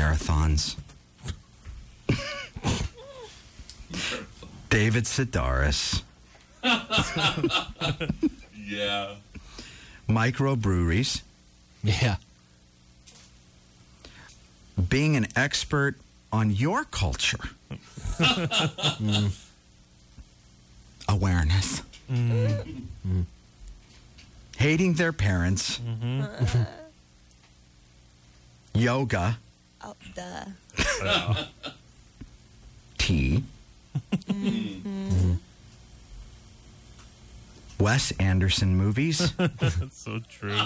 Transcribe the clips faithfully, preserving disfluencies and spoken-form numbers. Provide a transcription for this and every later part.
marathons. David Sedaris. Yeah. Microbreweries. Yeah. Being an expert on your culture. mm. Awareness. Mm. Mm. Hating their parents. Mm-hmm. Uh, Yoga. oh, duh. Tea. Mm-hmm. Wes Anderson movies. That's so true.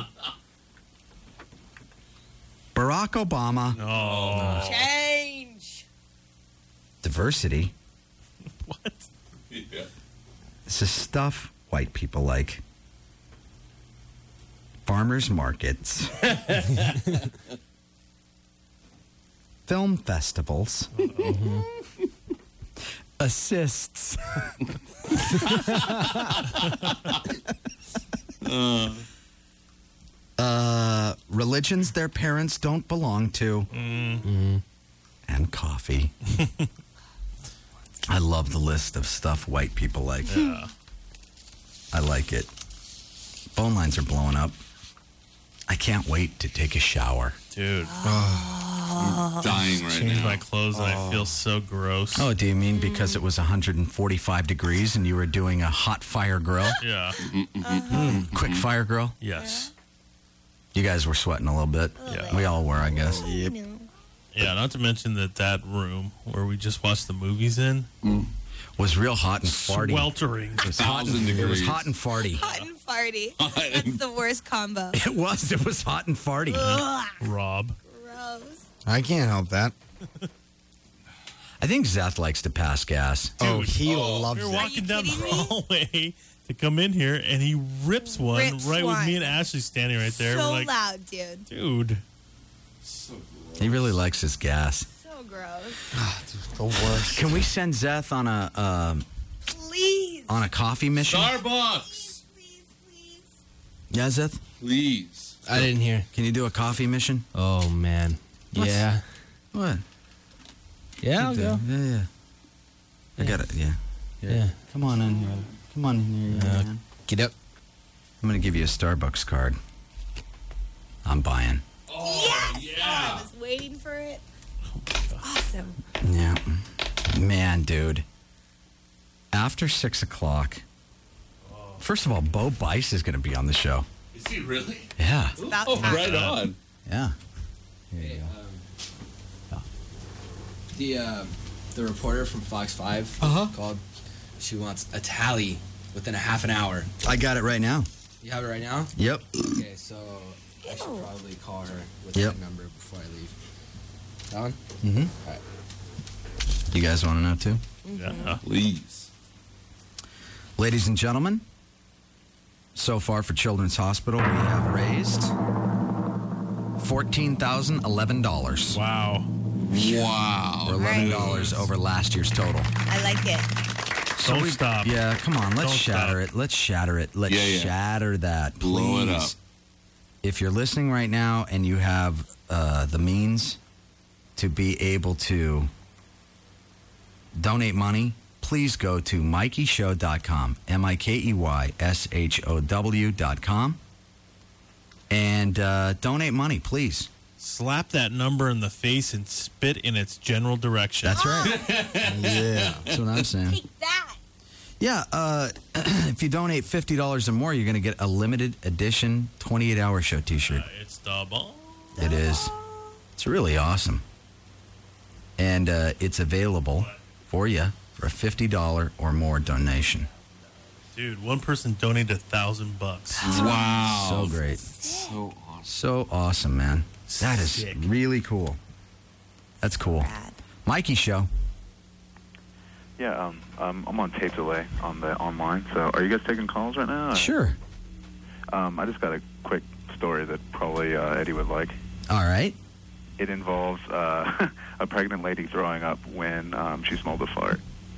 Barack Obama. Oh. Change. Diversity. What? Yeah. This is stuff white people like. Farmers markets. Film festivals. Mm-hmm. Assists. uh. Uh, religions their parents don't belong to. Mm-hmm. And coffee. I love the list of stuff white people like. Yeah. I like it. Phone lines are blowing up. I can't wait to take a shower. Dude. I'm dying right Change now. my clothes and I feel so gross. Oh, do you mean because it was one hundred forty-five degrees and you were doing a hot fire grill? Yeah. Mm, quick fire grill? Yes. You guys were sweating a little bit. Yeah. We all were, I guess. Yep. Yeah, not to mention that that room where we just watched the movies in Mm. Was real hot and farty. sweltering. It was hot and, Thousand it was degrees. hot and farty. Hot and farty. Hot That's and- the worst combo. It was. It was hot and farty. Ugh, Rob. gross. I can't help that. I think Zeth likes to pass gas. Oh, Dude. he Oh. loves We were it. walking down the kidding me? hallway to come in here, and he rips one Rips right with one. me and Ashley standing right there. So We're like, loud, dude. dude. So gross. He really likes his gas. So gross. The worst. Can we send Zeth on a um, Please. on a coffee mission? Starbucks, Please, please. Yeah, Zeth? please. I didn't hear. Can you do a coffee mission? Oh, man. What's- Yeah. What? Yeah, I'll go. Yeah, yeah. I got it. Yeah. Yeah. Come on in here. Come on in here, young Uh, man. Get up. I'm going to give you a Starbucks card. I'm buying. Oh, Yes. yeah. Oh, I was waiting for it. Awesome. Yeah. Man, dude. After six o'clock. First of all, Bo Bice is going to be on the show. Is he really? Yeah. about Oh, time. right on. Yeah. Hey, um, the uh, the reporter from Fox Five Uh-huh. called. She wants a tally within a half an hour. I got it right now. You have it right now? Yep. Okay, so I should Ew. probably call her with Yep. that number before I leave. That one? Mm-hmm. All right. You guys want to know, too? Yeah. Please. Ladies and gentlemen, so far for Children's Hospital, we have raised fourteen thousand eleven dollars. Wow. Wow. Or eleven dollars over last year's total. I like it. So Don't we- stop. Yeah, come on. Let's Don't shatter stop. it. Let's shatter it. Let's Yeah, yeah. shatter that. Please. Blow it up. If you're listening right now and you have uh, the means to be able to donate money, please go to mikey show dot com, M I K E Y S H O W dot com, and uh, donate money, please. Slap that number in the face and spit in its general direction. That's right. Yeah, that's what I'm saying. Take that. Yeah, uh, if you donate fifty dollars or more, you're going to get a limited edition twenty-eight hour show t-shirt. Uh, it's the ball. It is. It's really awesome. And uh, it's available for you for a fifty dollars or more donation. Dude, one person donated a thousand bucks. Wow. So great. So awesome. So awesome, man. That is Sick. really cool. That's cool. Bad. Mikey Show. Yeah, um, um, I'm on tape delay on the online. So, are you guys taking calls right now? Sure. Um, I just got a quick story that probably uh, Eddie would like. All right. It involves uh, a pregnant lady throwing up when um, she smelled a fart.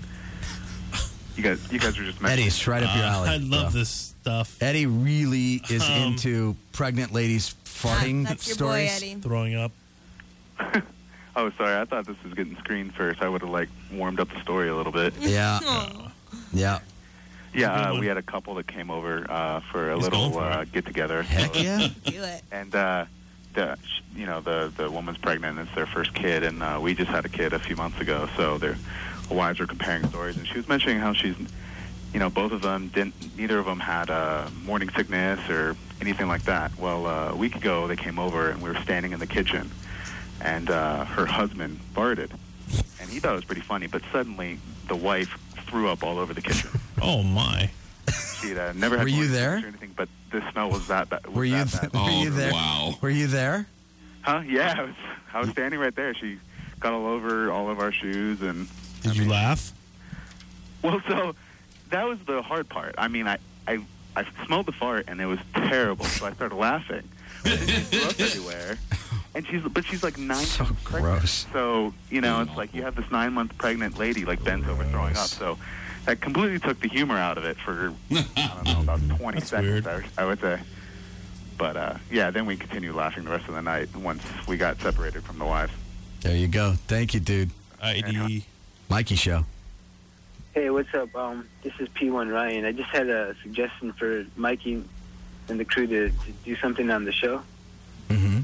You guys, you guys were just mentioning. Eddie, it's right up your Uh, alley. I love bro. this stuff. Eddie really is Um, into pregnant ladies farting That's your stories. boy, Eddie. Throwing up. Oh, sorry. I thought this was getting screened first. I would have like warmed up the story a little bit. Yeah. Aw. Yeah. Yeah, Good uh, one. we had a couple that came over uh, for a He's going little for uh, it. get together. Heck yeah. Do it. And uh, the sh- you know the the woman's pregnant. It's their first kid, and uh, we just had a kid a few months ago. So their wives were comparing stories, and she was mentioning how she's, you know, both of them didn't. Neither of them had uh, morning sickness or anything like that. Well, uh, a week ago they came over, and we were standing in the kitchen, and uh, her husband farted, and he thought it was pretty funny. But suddenly the wife threw up all over the kitchen. Oh, my. She'd uh, never had Were you morning there? sickness or anything, but the smell was that bad. Was Were you, that th- bad. were Oh, you there? wow. Were you there? Huh? Yeah, I was, I was standing right there. She got all over all of our shoes, and Did you laugh? well, so that was the hard part. I mean, I, I, I smelled the fart, and it was terrible. So I started laughing. She threw up everywhere, and she's but she's like nine So months pregnant. gross. So you know, it's like you have this nine month pregnant lady like bent over throwing up. So that completely took the humor out of it for I don't know about twenty That's seconds. weird. I, I would say. But uh, yeah, then we continued laughing the rest of the night once we got separated from the wives. There you go. Thank you, dude. I D. Mikey Show. Hey, what's up? Um, this is P one Ryan. I just had a suggestion for Mikey and the crew to, to do something on the show. Mm-hmm.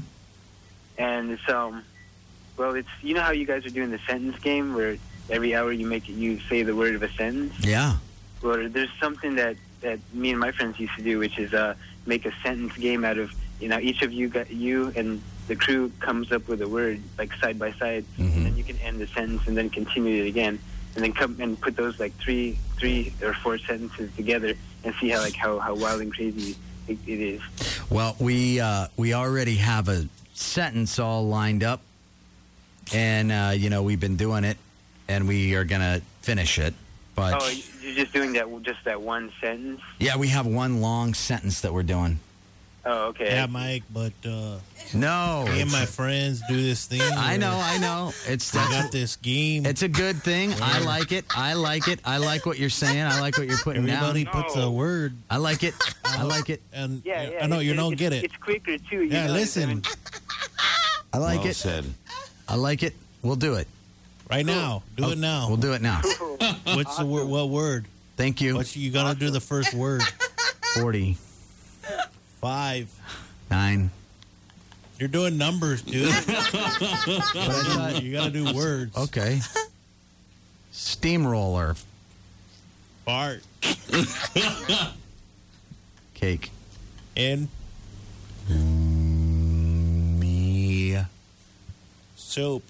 And it's, um, well, it's, you know how you guys are doing the sentence game where every hour you make it, you say the word of a sentence? Yeah. Well, there's something that, that me and my friends used to do, which is uh, make a sentence game out of, you know, each of you got, you and the crew comes up with a word, like side by side, Mhm. and then you can end the sentence and then continue it again, and then come and put those like three, three or four sentences together and see how like how, how wild and crazy it, it is. Well, we uh, we already have a sentence all lined up, and uh, you know we've been doing it, and we are gonna finish it. But Oh, you're just doing that, just that one sentence? yeah, we have one long sentence that we're doing. Oh, okay. Yeah, Mike, but uh, No, me and my friends do this thing. I where know, I know. It's We got this game. it's a good thing. I like it. I like it. I like what you're saying. I like what you're putting Everybody down. puts a word, I like it. I like it. and Yeah, yeah. I know it- you it- don't it's, get it. It's quicker, too. You Yeah, know, listen. I mean, I like Well it. said. I like it. We'll do it. Right now. Do it now. We'll do it now. What's the word? What word? Thank you. What you gotta do the first word? Forty Five. nine. You're doing numbers, dude. But I thought, You gotta do words. okay. Steamroller Fart. cake. And Me. soup.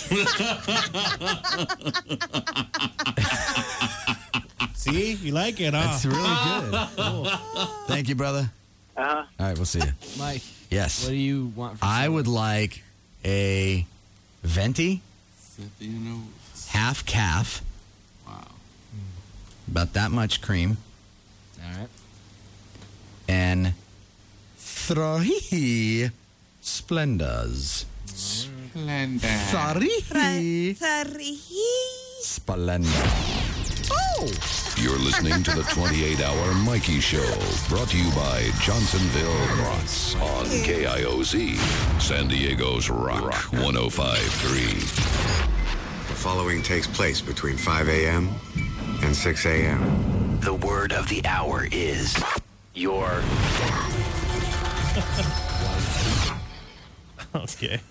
See? You like it, huh? That's really good. Cool. Thank you, brother. uh-huh. All right, we'll see you. Mike, Yes. what do you want for I supper? would like a venti, You know. half calf, Wow. about that much cream, All right. and three Splendas. Three Sorry. Splenda. You're listening to the twenty-eight hour Mikey Show, brought to you by Johnsonville Brats on K I O Z, San Diego's Rock one oh five point three. The following takes place between five a.m. and six a.m. The word of the hour is your. Okay.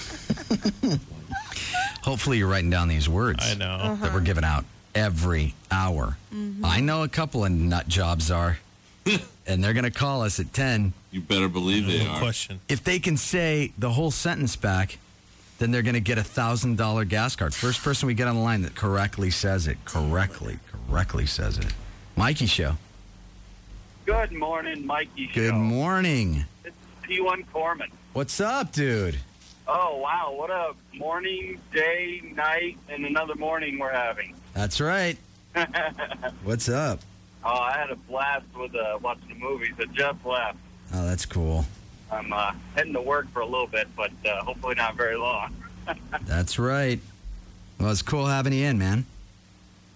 Hopefully you're writing down these words. I know. That we're giving out every hour. I know a couple of nut jobs are, and they're going to call us at ten. You better believe they No are. question. If they can say the whole sentence back, then they're going to get a one thousand dollars gas card. First person we get on the line that correctly says it, correctly, correctly says it. Mikey Show. Good morning, Mikey Show. Good morning. It's P one Corman. What's up, dude? Oh, wow. What a morning, day, night, and another morning we're having. That's right. oh, What's up? I had a blast with uh, watching the movies. I just left. Oh, that's cool. I'm uh, heading to work for a little bit, but uh, hopefully not very long. That's right. Well, it's cool having you in, man.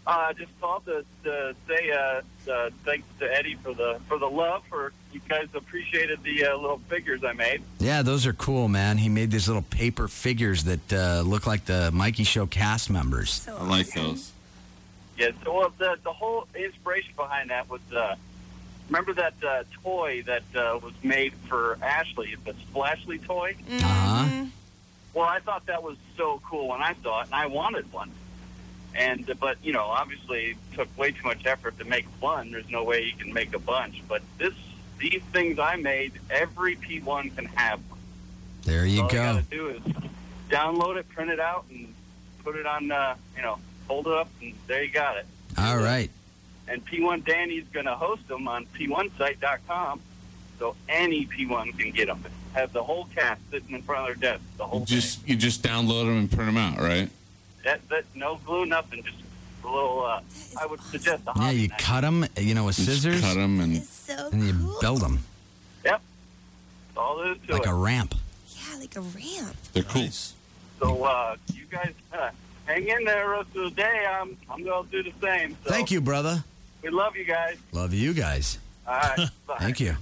Uh, just called to, to say uh, uh, thanks to Eddie for the for the love. For you guys appreciated the uh, little figures I made. Yeah, those are cool, man. He made these little paper figures that uh, look like the Mikey Show cast members. So I like awesome. those. Yeah. So well, the the whole inspiration behind that was uh, remember that uh, toy that uh, was made for Ashley, the Splashly toy. Uh-huh. Well, I thought that was so cool when I saw it, and I wanted one. And but you know, obviously, it took way too much effort to make one. There's no way you can make a bunch. But this, these things I made, every P one can have one. There you All go. All you got to do is download it, print it out, and put it on. Uh, you know, hold it up, and there you got it. All right. And P one Danny's going to host them on P one site dot com, so any P one can get them. Have the whole cast sitting in front of their desk. The whole You just you just download them and print them out, right? That, that no glue, nothing. Just a little. Uh, I would suggest a Yeah, hobby you knife. cut them, you know, with You just scissors, cut them and It's so and you cool. build them Yep. That's all there is to like it. a ramp. Yeah, like a ramp. they're cool. Nice. So uh, you guys uh, hang in there the rest of the day. I'm I'm gonna do the same. So Thank you, brother. We love you guys. Love you guys. All right. Bye. Thank you.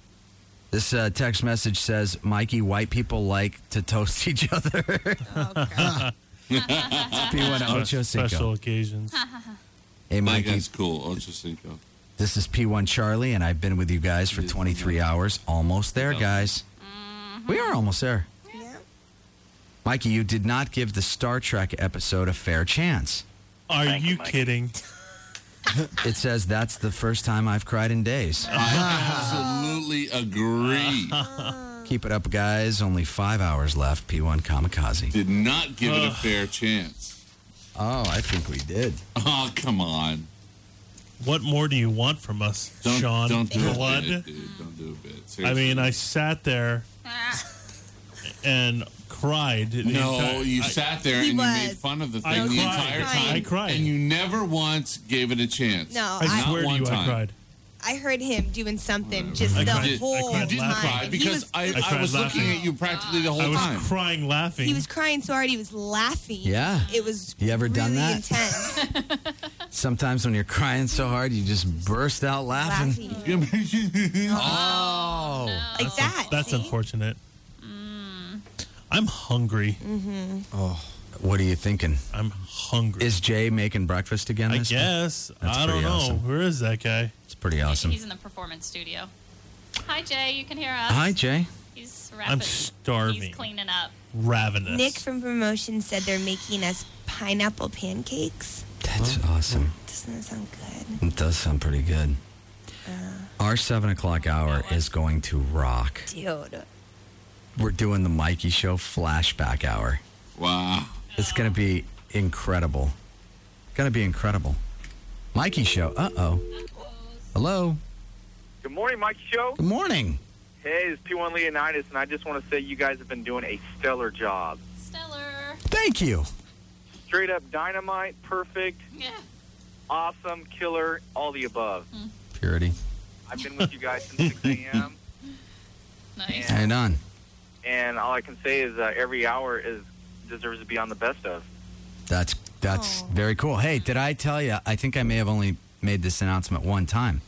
This uh, text message says, Mikey, white people like to toast each other. Oh, crap. P one Ocho Special Cinco. occasions. Hey, I think Mikey, that's cool. Ocho Cinco. this is P one Charlie, and I've been with you guys for twenty-three hours. Almost there, guys. We are almost there. Yeah. Mikey, you did not give the Star Trek episode a fair chance. Are Thank you you, Mike. kidding? It says that's the first time I've cried in days. I absolutely agree. Keep it up, guys. Only five hours left. P one Kamikaze. Did not give it a Ugh. fair chance. Oh, I think we did. Oh, come on. What more do you want from us, Don't, Sean? don't do Blood? a bit, dude. Don't do a bit. I Seriously. mean, I sat there and cried. the No, entire- you I- sat there He and you was. made fun of the I thing the cried. entire Crying. time. I cried. And you never once gave it a chance. No, I I, swear to one you, time. I cried. I heard him doing something just I the cried. Did- whole I you didn't time. cry He because was, I, I I, cried was looking laughing. at you practically the whole I was time. crying, laughing. he was crying so hard he was laughing. Yeah. It was You ever really done that? intense. Sometimes when you're crying so hard, you just burst out laughing. laughing. Oh. Like that. That's see? unfortunate. I'm hungry. Oh. What are you thinking? I'm hungry. Is Jay making breakfast again I this week? guess. That's I don't pretty know. awesome. Where is that guy? It's pretty awesome. He's in the performance studio. Hi, Jay. You can hear us. Hi, Jay. He's I'm rapid. starving. He's cleaning up. Ravenous. Nick from promotion said they're making us pineapple pancakes. That's awesome. Doesn't that sound good? It does sound pretty good. Uh, Our seven o'clock hour is going to rock. dude. We're doing the Mikey Show flashback hour. Wow. It's going to be incredible. Going to be incredible. Mikey Show. Uh-oh. Hello. Good morning, Mike Show. Good morning. Hey, it's P one Leonidas, and I just want to say you guys have been doing a stellar job. Stellar. Thank you. Straight up dynamite, perfect, Yeah. awesome, killer, all the above. Purity. I've been with you guys since six a.m., Nice. Hang on. and all I can say is uh, every hour is deserves to be on the best of. That's that's very cool. Hey, did I tell you? I think I may have only made this announcement one time.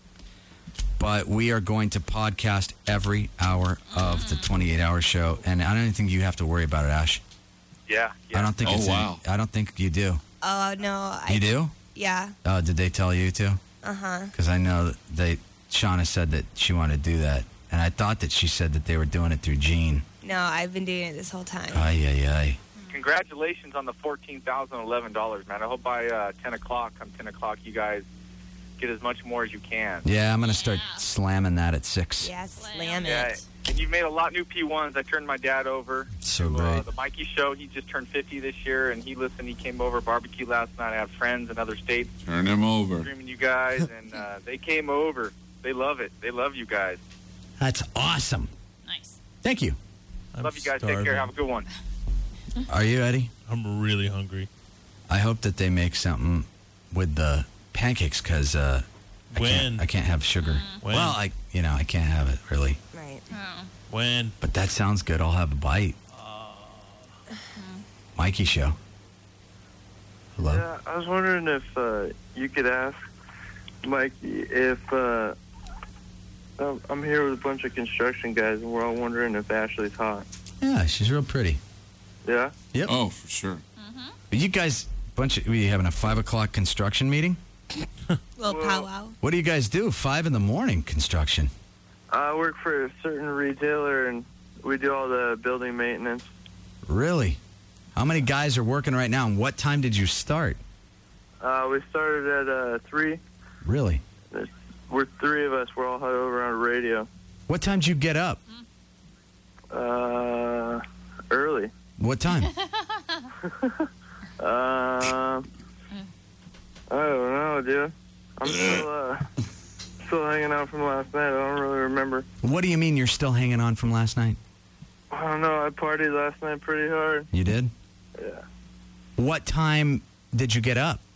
But we are going to podcast every hour of the twenty-eight hour show, and I don't think you have to worry about it, Ash. Yeah, yeah. I don't think Oh, it's wow. any, I don't think you do. Oh, no. I, You do? Yeah. Uh, did they tell you to? Uh-huh. Because I know that they Shauna said that she wanted to do that, and I thought that she said that they were doing it through Gene. No, I've been doing it this whole time. Ay ay ay. Congratulations on the fourteen thousand eleven dollars, man. I hope by uh, ten o'clock, come ten o'clock, you guys get as much more as you can. Yeah, I'm gonna start Yeah. slamming that at six. Yeah, slam Yeah, it. and you've made a lot new P ones. I turned my dad over So to uh, great. the Mikey Show. He just turned fifty this year, and he listened. He came over barbecue last night. I have friends in other states Turn him over. streaming you guys, and uh, they came over. They love it. They love you guys. That's awesome. Nice. Thank you. I'm love you guys. starving. Take care. Have a good one. Are you, Eddie? I'm really hungry. I hope that they make something with the pancakes because uh, I When? can't, I can't have sugar. When? Well, I you know I can't have it really. Right. Oh. When? But that sounds good. I'll have a bite. Mikey Show. Hello. Yeah, I was wondering if uh, you could ask Mikey if uh, um, I'm here with a bunch of construction guys, and we're all wondering if Ashley's hot. Yeah, she's real pretty. Yeah? Yep. Oh, for sure. But you guys, bunch of, we having a five o'clock construction meeting? Little powwow. What do you guys do? Five in the morning construction. I work for a certain retailer, and we do all the building maintenance. Really? How many guys are working right now, and what time did you start? Uh, we started at uh, three. Really? There's, we're three of us. We're all over on radio. What time did you get up? Uh, early. What time? Uh, I don't know, dude. I'm still, uh, still hanging out from last night. I don't really remember. What do you mean you're still hanging on from last night? I don't know. I partied last night pretty hard. You did? Yeah. What time did you get up?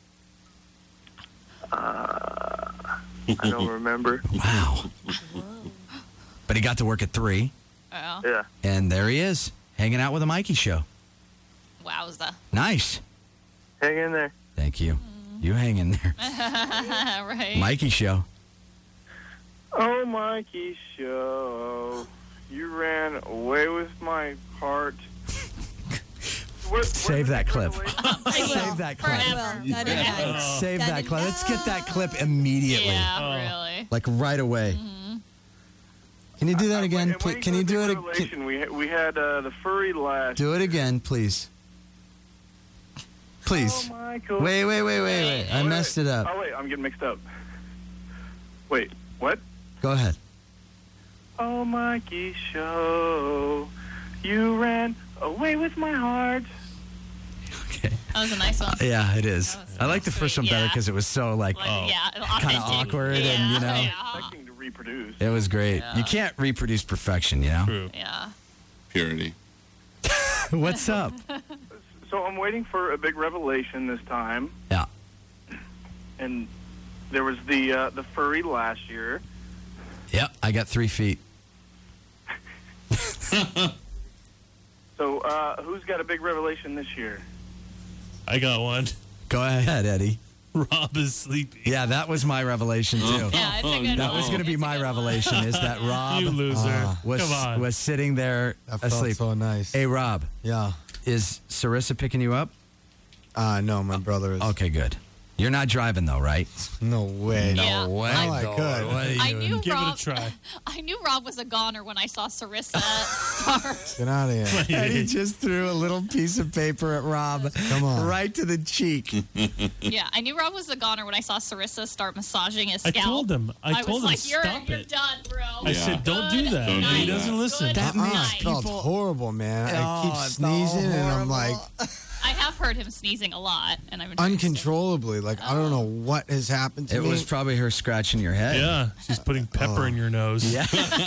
Uh, I don't remember. Wow. But he got to work at three. Oh. Yeah. And there he is, hanging out with a Mikey show. Wowza. Nice. Hang in there. Thank you. You hang in there. Right. Mikey show. Oh, Mikey show. You ran away with my heart. What, Save that clip. I will. Save that clip. Forever. That is nice. Save That that is- clip. Let's get that clip immediately. Yeah, really. Like right away. Can you do that again? And Pl- when Can you do it? ag- Revelation, we, ha- we had uh, the furry lash. Do it again, please. Please. Oh, Michael. Wait, wait, wait, wait, wait. I Wait, messed it up. Oh, wait. I'm getting mixed up. Wait. What? Go ahead. Oh, Mikey show. You ran away with my heart. That was a nice one. Yeah, it is. I like the first one better yeah. because it was so like, Yeah, kind authentic. of awkward yeah, and you know, Yeah. Expecting to reproduce. it was great. Yeah. You can't reproduce perfection, you know. True. Yeah. Purity. What's up? So I'm waiting for a big revelation this time. Yeah. And there was the uh, the furry last year. Yep, I got three feet. So uh, who's got a big revelation this year? I got one. Go ahead, Eddie. Rob is sleepy. Yeah, that was my revelation too. Yeah, it's a good That one. was going to be my revelation. Is that Rob You loser. uh, was Come on. was sitting there That felt asleep? so nice. Hey, Rob, Yeah. is Sarissa picking you up? Uh, no, my brother is. Okay, good. You're not driving though, right? No way. No Yeah. way. Oh, I dog. could. What are you I knew Give Rob. it a try. I knew Rob was a goner when I saw Sarissa start. Get out of here. Eddie just threw a little piece of paper at Rob. Come on. Right to the cheek. Yeah, I knew Rob was a goner when I saw Sarissa start massaging his I scalp. told him. I, I told was him like, "You're, stop you're it. done, bro." I said, don't do that. Don't and he do doesn't that. listen. That Uh-uh, makes it felt people. horrible, man. I Oh, keep it felt sneezing, and I'm like I have heard him sneezing a lot, and I've been uncontrollably. Like I don't know what has happened to It me. was probably her scratching your head. Yeah, she's putting pepper in your nose. Yeah.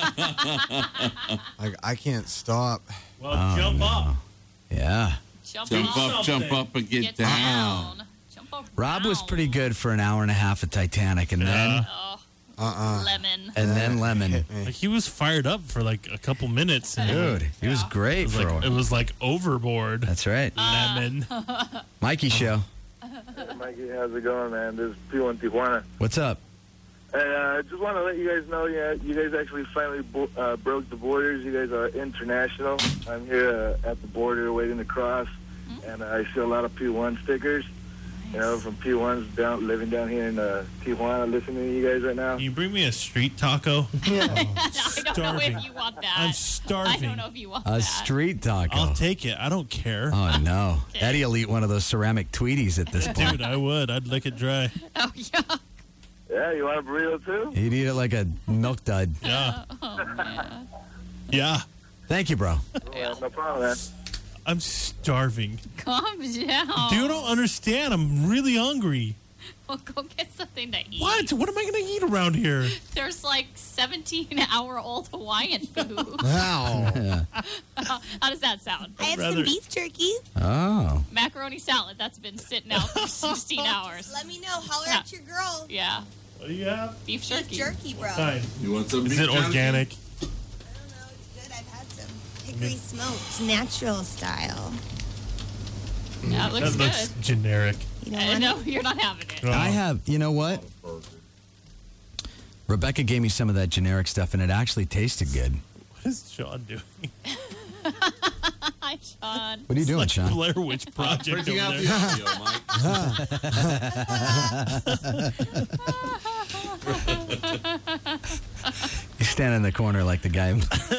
Like I can't stop. Well, Oh, jump no. up. Yeah. Jump, Jump up. up, jump up, and get, Get down. down. Jump up. Rob was down. pretty good for an hour and a half at Titanic, and then Oh, Uh-uh. lemon. and then Lemon. Hit me. Like he was fired up for like a couple minutes. And Dude, he was it great was for like, a it was like overboard. That's right. Lemon. Mikey show. Hey, Mikey, how's it going, man? This is Pio in Tijuana. What's up? And uh, I just want to let you guys know, yeah, you guys actually finally bo- uh, broke the borders. You guys are international. I'm here uh, at the border waiting to cross, and uh, I see a lot of P one stickers. You know, from P ones down, living down here in uh, Tijuana, listening to you guys right now. Can you bring me a street taco? I don't know starving. if you want that. I'm I starving. don't know if you want A that. street taco. I'll take it. I don't care. Oh no, Eddie will eat one of those ceramic Tweeties at this point. Dude, I would. I'd lick it dry. Oh, yeah. Yeah, you want a burrito too? He'd eat it like a milk dud. Yeah. Oh, man. Yeah. Thank you, bro. Yeah, no problem, man. I'm starving. Calm down. Do you don't understand? I'm really hungry. Well, go get something to eat. What? What am I going to eat around here? There's like seventeen-hour-old Hawaiian food. Wow. Yeah. How does that sound? I have rather- some beef jerky. Oh. Macaroni salad that's been sitting out for sixteen hours. Let me know. Holler Yeah. at your girl. Yeah. What do you have? Beef jerky. Beef jerky, bro. Fine. You want some Is beef it jerky? organic? I don't know. It's good. I've had some hickory smoked, natural style. Yeah, it looks That looks good. generic. You don't Uh, want no, it? you're not having it. I have, you know what? Rebecca gave me some of that generic stuff, and it actually tasted good. What is Sean doing? Hi, Sean. What are you doing, Like Sean? Blair Witch Project Printing over out there. the audio, Mike. You stand in the corner like the guy.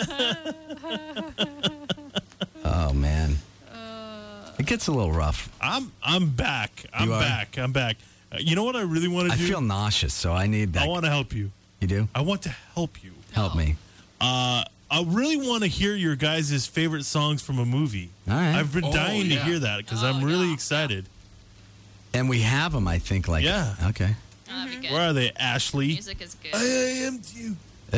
Oh man, it gets a little rough. I'm I'm back. I'm You are? back. I'm back. Uh, you know what I really want to I do? feel nauseous, so I need that. I want to help you. You do? I want to help you. Help me. Uh, I really want to hear your guys' favorite songs from a movie. All right. I've been Oh, dying yeah. to hear that because Oh, I'm really yeah. excited. And we have them, I think. Like, Yeah. Okay. That'd be good. Where are they, Ashley? Music is good. I am you.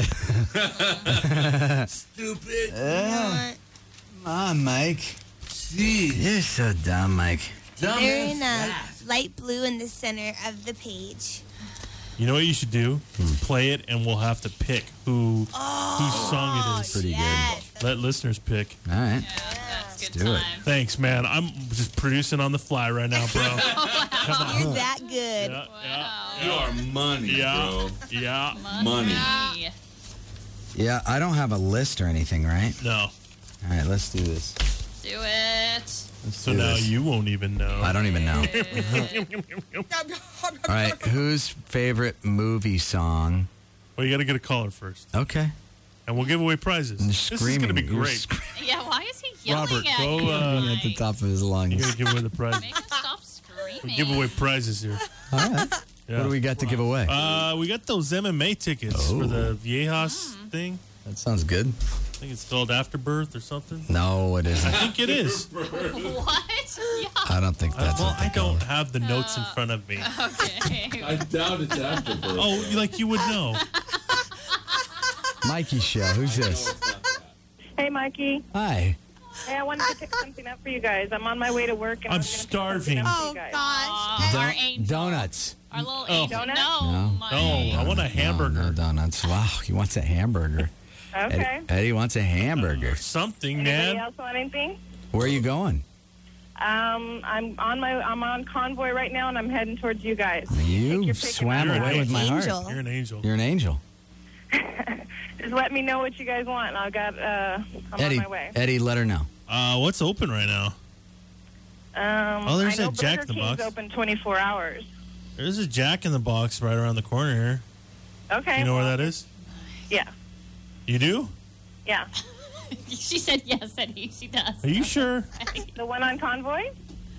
Stupid. Come on, Mike. You're so dumb, Mike. They're in uh, light blue in the center of the page. You know what you should do? Is play it, and we'll have to pick who whose song it is. Pretty Yes. Let listeners pick. good. All right. That's good do it. time. Thanks, man. I'm just producing on the fly right now, bro. Come on. You're that good. Yeah, yeah, You are money, yeah, bro. yeah. Money. Money. Yeah, I don't have a list or anything, right? No. All right, let's do this. Do it. Let's So do now this. you won't even know. I don't even know. All right, whose favorite movie song? Well, you got to get a caller first, Okay. and we'll give away prizes. And This is screaming. going to be You're great. screaming Yeah, why is he yelling Robert, at go, you? uh, at the Mike? top of his You got lungs. to give away the prize. Make him stop screaming. We'll give away prizes here. All right. Yeah. What do we got to give away? Uh, we got those M M A tickets Oh. for the Viejas Mm. thing. That sounds good. I think it's called Afterbirth or something. No, it I isn't. think it is. What? Yeah. I don't think that's Uh, well, what they I call don't it. have the notes in front of me. Okay. I doubt it's Afterbirth. Oh, like you would know. Mikey Show. Who's this? Hey, Mikey. Hi. Hey, I wanted to pick something up for you guys. I'm on my way to work. And I'm I was gonna pick something starving. up for Oh, you guys. gosh. Aw, our Don- angel. donuts. Our little Oh. angel. Donut? No. No. Mike. No, I want a hamburger. No, no donuts. Wow, he wants a hamburger. Okay. Eddie, Eddie wants a hamburger. Something, Anybody man. else want anything? Where are you going? Um, I'm on my I'm on convoy right now, and I'm heading towards you guys. You You're picking swam up. away You're with an my heart. angel. You're an angel. You're an angel. Just let me know what you guys want, and I'll got uh, I'm Eddie, on my way. Eddie, let her know. Uh, what's open right now? Um, Oh, there's I know that Jack Burger in the King's Box. open twenty-four hours. There's a Jack in the Box right around the corner here. Okay. You know where well, that is? Yeah. You do? Yeah. She said yes, Eddie. She does. Are you sure? The one on convoy?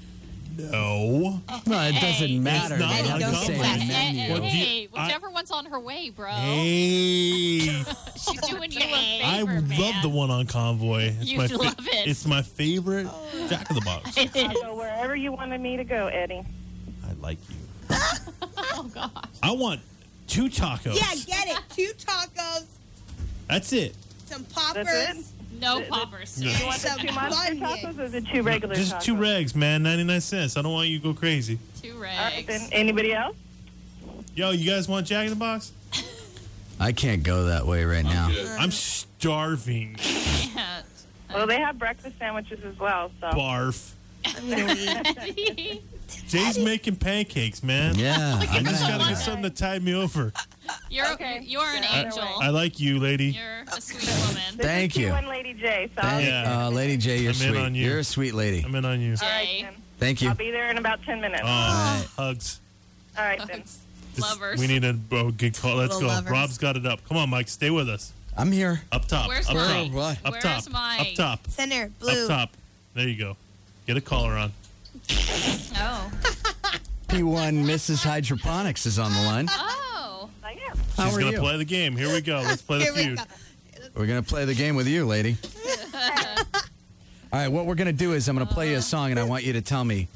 No. No, it Hey. doesn't matter. It's not They on have the Convoy. same Hey, menu. hey, Well, do you- hey, whichever one's on her way, bro. Hey. She's doing you a I favor, love man. the one on Convoy. It's You my love it. It's my favorite Jack in the Box. It I'll is. go wherever you wanted me to go, Eddie. I like you. Oh, gosh. I want two tacos. Yeah, get it. Two tacos, That's it. some That's poppers. it? No poppers. Yeah. You want the Some two monster Funyuns. tacos or is it two regular Just tacos? two regs, man. ninety-nine cents. I don't want you to go crazy. Two All right, rags. then. Anybody else? Yo, you guys want Jack in the Box? I can't go that way right now. I'm starving. Can't. Well, they have breakfast sandwiches as well, so. Barf. I'm gonna leave. Jay's making pancakes, man. Yeah, I I'm just gonna gotta have get that. something to tide me over. You're Okay. you're an Yeah. angel. I like you, lady. You're a sweet woman. This Thank is you. Q and Lady J, so. Thank, Yeah. uh, Lady J, you're I'm in sweet. on you. You're a sweet lady. I'm in on you. All right, Jay. then. Thank you. I'll be there in about ten minutes. Oh, right. hugs. All right, then. This- Lovers. We need a oh, good call. Let's Little go. lovers. Rob's got it up. Come on, Mike. Stay with us. I'm here. Up top. Where's up Mike? top. What? Up Where's top. Mike? Up top. Center, blue. Up top. There you go. Get a caller on. Oh. P one Missus Hydroponics is on the line. Oh. I am. How She's are gonna you? play the game. Here we go. Let's play the Here we feud. go. We're going to play the game with you, lady. All right, what we're going to do is I'm going to play you a song, and I want you to tell me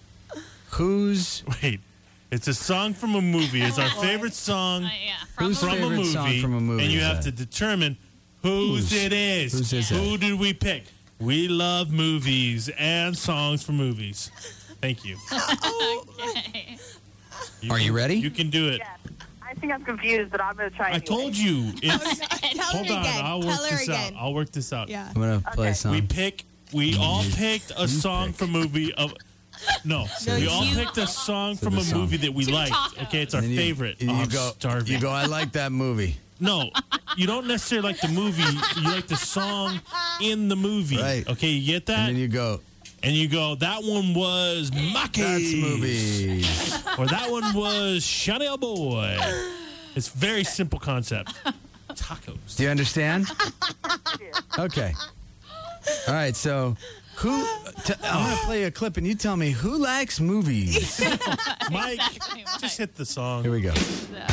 whose Wait. It's a song from a movie. It's our favorite song Uh, yeah. From Who's a from a favorite movie. song from a movie And you is have that? to determine whose, Whose? it is. Whose is Who it? did we pick? We love movies and songs from movies. Thank you. Okay. Are you can- ready? You can do it. Yeah. I think I'm confused, but I'm going to try I anyway. told you. It's, Tell hold her on. again. I'll work Tell her this again. out. I'll work this out. Yeah. I'm going to play a Okay. song. We pick. We all picked a you song pick. from movie of. No, No, we all you- picked a song So from the a song. movie that we Two liked. tacos. Okay, it's our And then you- favorite. and Oh, you I'm go, starving. you go, I like that movie. No, you don't necessarily like the movie. You like the song in the movie. Right. Okay, you get that? And then you go, And you go, that one was Mackey's. that's movies. Or that one was Chanel Boy. It's very simple concept. Tacos. Do you understand? Okay. All right, so who... T- I'm going to play a clip, and you tell me who likes movies. Mike, just hit the song. Here we go.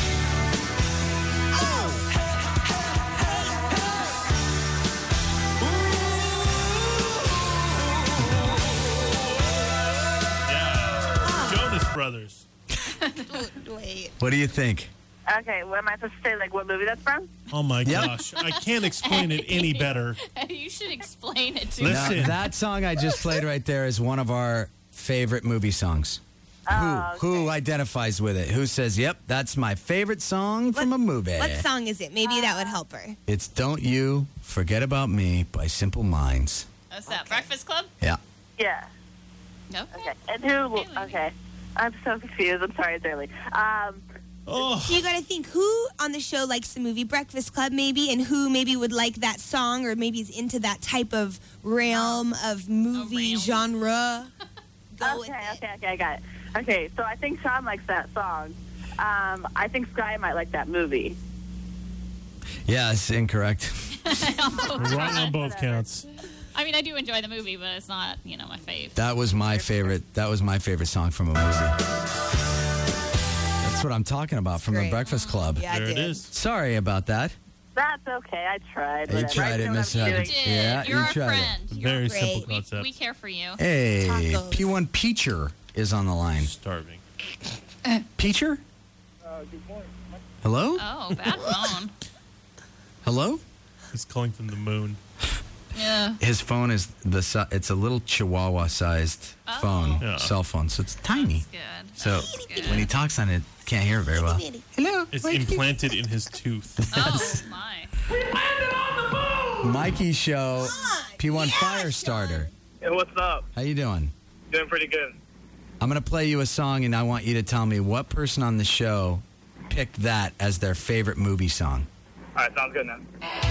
Yeah. Jonas Brothers. Wait. What do you think? Okay, what am I supposed to say? Like what movie that's from? Oh, my Yep. gosh. I can't explain it any better. You should explain it to Listen. me. Now, that song I just played right there is one of our favorite movie songs. Oh, Who who identifies with it? Who says, "Yep, that's my favorite song from a movie"? What song is it? Maybe that would help her. It's "Don't You Forget About Me" by Simple Minds. What's that? Breakfast Club? Yeah. Yeah. No. Okay. And who? Okay. I'm so confused. I'm sorry, it's early. Um, Oh. So you got to think who on the show likes the movie Breakfast Club, maybe, and who maybe would like that song, or maybe is into that type of realm of movie genre. Go with okay, it. okay, okay, I got it. Okay, so I think Sean likes that song. Um, I think Sky might like that movie. Yes, incorrect. Wrong on both counts. I mean, I do enjoy the movie, but it's not, you know, my fave. That was my favorite. That was my favorite song from a movie. That's what I'm talking about from the Great. Breakfast Club. Yeah, I There it did. is. Sorry about that. That's okay. I tried. You whatever. tried I it, know what Miss I'm Hubbard. doing. Did. Yeah, You're you our tried it. friend. Very great. simple We, concept. we care for you. Hey, Tacos. P one Peacher is on the line. Starving. Peacher? Hello? Oh, bad phone. Hello? He's calling from the moon. Yeah. His phone is the si- it's a little chihuahua-sized Oh. phone, Yeah. cell phone, so it's tiny. Good. So That's good. when he talks on it, can't hear it very well. Hello, It's Mikey. implanted in his tooth. Oh, my. Mikey Show, P one Fire Starter. Hey, what's up? How you doing? Doing pretty good. I'm gonna play you a song, and I want you to tell me what person on the show picked that as their favorite movie song. All right, sounds good now.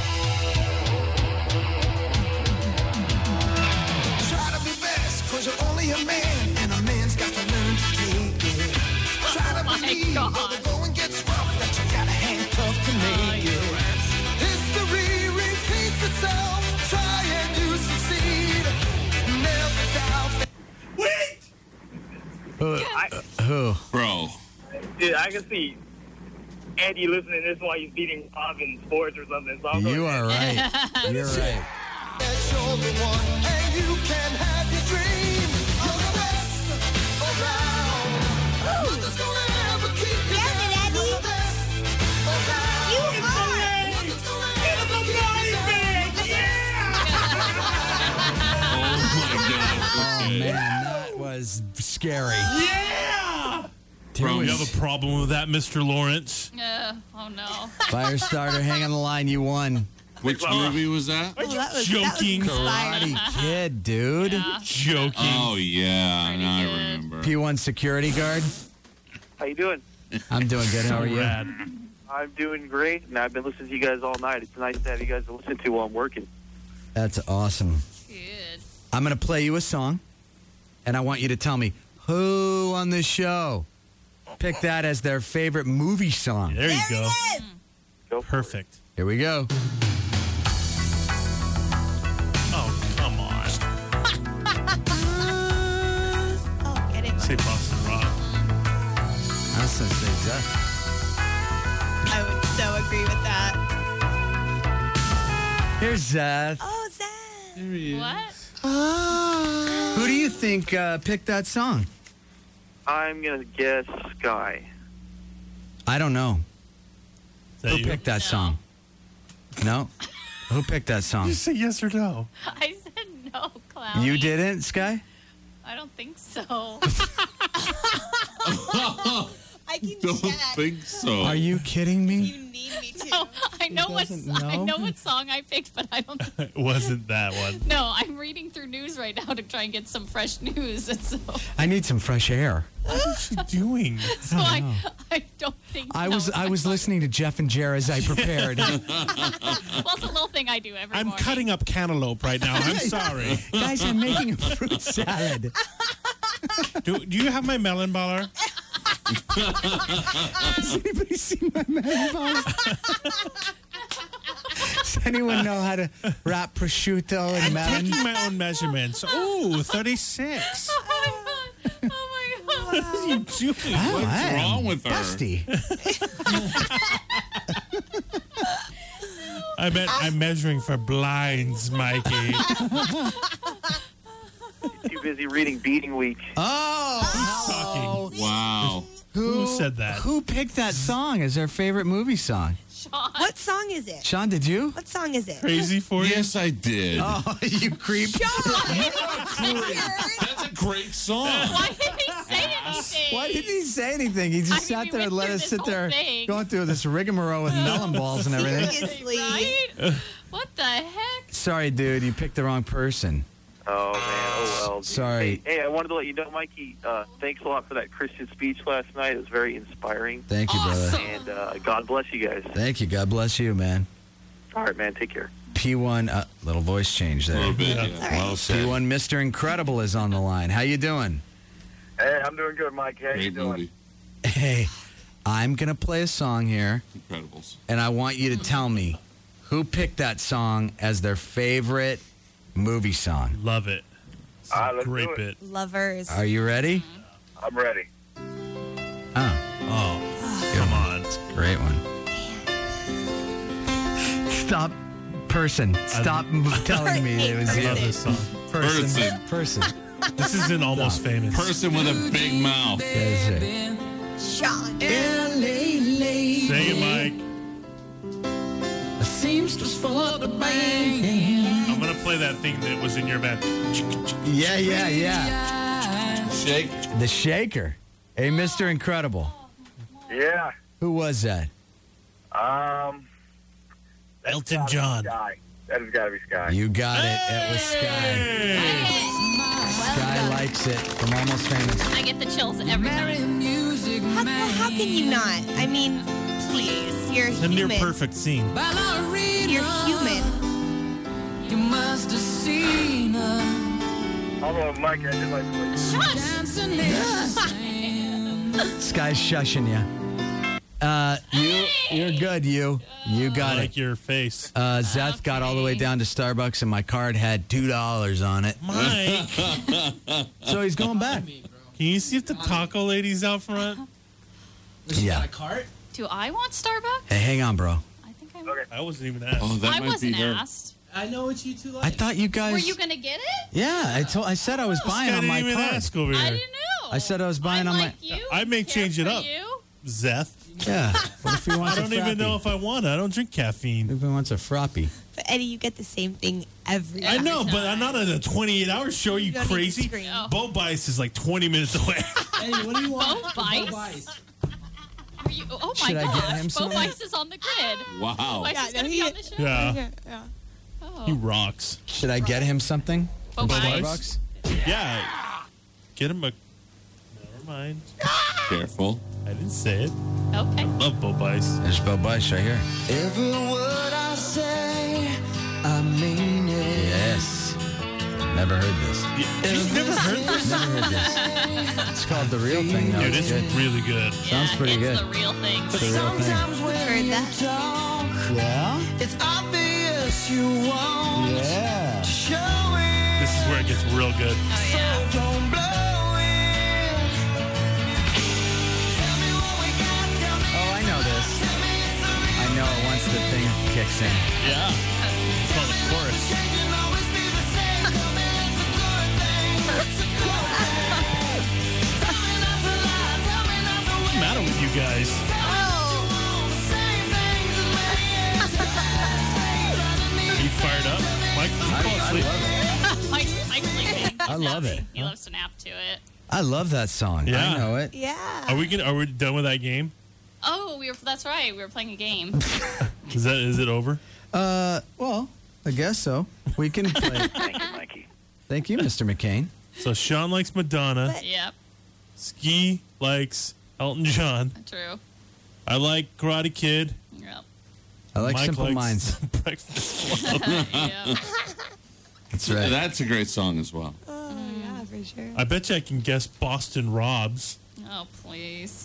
Try to be best, cause you're only a man, and a man's got to learn to take it. Try to believe when the going gets rough, that you got a handcuff to make it. History repeats itself, try and you succeed. Never doubt. Wait! Who? uh, who? Bro. Dude, I can see Andy listening to this while he's beating Bob in sports or something. So I'm You going- are right. You're right. That you're the one, and you can have your dream. You're the best around. Nothing's gonna ever keep you Yes, down. Daddy. You're the best around. You are. Nothing's gonna ever keep you Oh, my God. Okay. Man, that was scary. Yeah! Two Bro, you is- have a problem with that, Mister Lawrence? Uh, oh, no. Fire Starter, hang on the line. You won. Which movie was that? Oh, that was, that was Joking. inspiring. Karate Kid, dude. Yeah. Joking. Oh, yeah. Pretty Now I good. remember. P one security guard. How you doing? I'm doing good. How are you? Rad. I'm doing great, and I've been listening to you guys all night. It's nice to have you guys to listen to while I'm working. That's awesome. Good. I'm going to play you a song, and I want you to tell me who on the show picked that as their favorite movie song. There you go. It is. Go for it. Perfect. Here we go. Oh, come on. Oh, get it. Say Boston Rock. I was going to say Zeth. I would so agree with that. Here's Zeth. Oh, Zach. There he is. What? Who do you think uh, picked that song? I'm going to guess Sky. I don't know. Is that Who you? picked that No. song? No? Who picked that song? Just say yes or no. I said no, Cloudy. You didn't, Sky? I don't think so. I can Don't chat. think so. Are you kidding me? You need me to. No, I know what doesn't I know? know what song I picked, but I don't. It wasn't that one. No, I'm reading through news right now to try and get some fresh news, and so I need some fresh air. What is she doing? so I I don't think I that was I my was song. listening to Jeff and Jer as I prepared. Well, it's a little thing I do every I'm morning. cutting up cantaloupe right now. I'm sorry. Guys, I'm making a fruit salad. Do, do you have my melon baller? Has anybody seen my melon bar? Does anyone know how to wrap prosciutto and melon? Taking my own measurements. Ooh, thirty-six. Oh my god! Oh my god! What are you doing? Oh, What's I am wrong with her? busty. I meant I'm measuring for blinds, Mikey. Too busy reading Beating Week. Oh, Who's talking? Wow. Who said that? Who picked that song as their favorite movie song? Sean. What song is it? Sean, did you? What song is it? Crazy for you? Yes, I did. Oh, you creep. That's a great song. Why did he say anything? Why didn't he say anything? He just I mean, sat we there and went let through us this sit whole there thing. going through this rigmarole with melon balls and everything. Seriously. Right? What the heck? Sorry, dude, you picked the wrong person. Oh, man. Oh, well. Sorry. Hey, hey, I wanted to let you know, Mikey, uh, thanks a lot for that Christian speech last night. It was very inspiring. Thank you, brother. And uh, God bless you guys. Thank you. God bless you, man. All right, man. Take care. P one, uh, little voice change A there. little bit. Yeah. Well P said. one, Mister Incredible is on the line. How you doing? Hey, I'm doing good, Mike. How you Great doing? movie. Hey, I'm going to play a song here, Incredibles. and I want you to tell me who picked that song as their favorite movie song. Love it. It's Ah, a let's great do it. bit. Lovers. Are you ready? I'm ready. Oh, Oh, come on. great one. Stop, person. Stop telling me it was I you. love this song. Person. Person. This is an Almost Famous. Person with a big mouth. That's it. Sean. Say it, Mike. Seamstress for the band. I'm going to play that thing that was in your band. Yeah, yeah, yeah. Shake. The Shaker. Hey, Mister Incredible. Yeah. Who was that? Um. that's Elton gotta be John. Sky. That has got to be Sky. You got it. It was Sky. Sky likes it from Almost Famous. I get the chills every time. How, well, how can you not? I mean, please. You're A near human. perfect scene. You're human. You must have seen her Although, Mike, I did like to play. dancing in the sand. Sky's shushing you. Uh, you, you're good. You, you I got like it. your face. Uh, Zeth got all the way down to Starbucks, and my card had two dollars on it. Mike. So he's going back. Can you see if the taco lady's out front? Yeah. Cart? Do I want Starbucks? Hey, hang on, bro. I think I'm. Okay. I wasn't even asked. Oh, that I might wasn't be her. asked. I know what you two like. I thought you guys. Were you gonna get it? Yeah, I told. I said I was This buying guy on didn't my even card. ask over here. I didn't know. I said I was buying I on like my. you. I may care change it for up. You. Zeth. Yeah. What if he I wants don't a even know frappy? if I want it. I don't drink caffeine. If he wants a frappy. But Eddie, you get the same thing every I know, time. but I'm not on a twenty-eight hour show. You You don't need to crazy? scream. Bo Bice is like twenty minutes away. Hey, what do you want? Bo for Bice? Bice? Are you, oh my Should I get gosh, him Bo something? Bice is on the grid. Wow. Bo Bice Yeah, is no, gonna he- be on the show. Yeah, Yeah, yeah. Oh. he rocks. Should I get him something? Bo from Bice? Starbucks? Yeah, get him a. Never mind. Careful. I didn't say it. Okay. Love Bo Bice. There's Bo Bice right here. Every word I say, I mean it. Yes. Never heard this. Yeah, you've never heard this? Never heard this. It's called The Real Thing, though. Dude, It's it's good. really good. Sounds Yeah, pretty it's good. the real thing. It's the real thing. Sometimes when Heard you that. talk, Yeah? it's obvious you want Yeah. to show it. This is where it gets real good. Oh yeah. Don't blow it. Tell me what we got, tell me Oh, I know this. I know it once the thing kicks in. Yeah. It's called a chorus. can always be the same. Tell me it's a good thing. It's a good thing. Tell me not to lie, tell me not to What's the matter with you guys? Are you fired up? Mike, you fall asleep. Mike's, Mike's sleeping. I love it. He loves to nap to it. I love that song. Yeah. I know it. Yeah. Are we gonna, Are we done with that game? Oh, we were. That's right. We were playing a game. Is that is it over? Uh, well, I guess so. We can play. Thank you, Mikey. Thank you, Mister McCain. So Sean likes Madonna. Yep. Ski likes Elton John. True. I like Karate Kid. Yep. I like Mike Simple likes Minds. Breakfast Club. Yep. That's right. That's a great song as well. Oh, yeah, for sure. I bet you I can guess Boston Robs. Oh, please.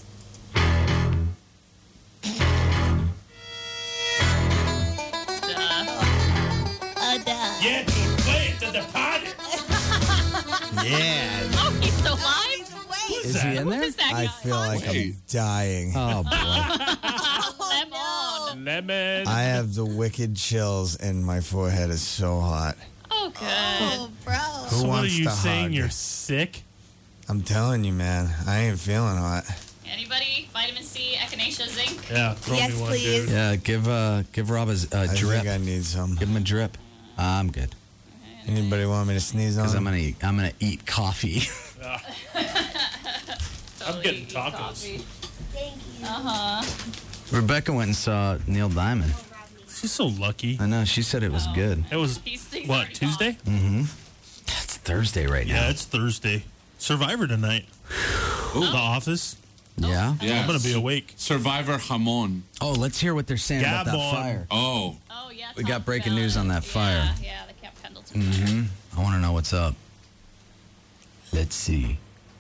Uh, duh. Yeah, dude, play it to the party. Yeah. Oh, he's still alive? Who's Is that? he in there? Who's that I guy? feel like I'm Wait. dying. Oh, boy. Lemon. Lemon. I have the wicked chills and my forehead is so hot. Oh, good. Oh, bro. Who So what are wants you to saying? hug? You're sick? I'm telling you, man. I ain't feeling hot. Anybody? Vitamin C, echinacea, zinc? Yeah, throw Yes, me one, please. dude. Yeah, give uh, give Rob a uh, I drip. think I need some. Give him a drip. I'm good. Anybody want me to sneeze on? Because I'm him? gonna eat, I'm gonna eat coffee. Yeah. Totally getting eat tacos. coffee. Thank you. Uh-huh. Rebecca went and saw Neil Diamond. She's so lucky. I know. She said it was good. It was, He's- he's what, already Tuesday? Mm-hmm. It's Thursday right now. Yeah, it's Thursday. Survivor tonight. The Office. Yeah. Yeah. I'm going to be awake. Survivor Jamon. Oh, let's hear what they're saying about that Gabon. fire. Oh. Oh, yeah. We talk got breaking about news it. on that fire. Yeah, yeah, the Camp Pendleton. Mm-hmm. I want to know what's up. Let's see.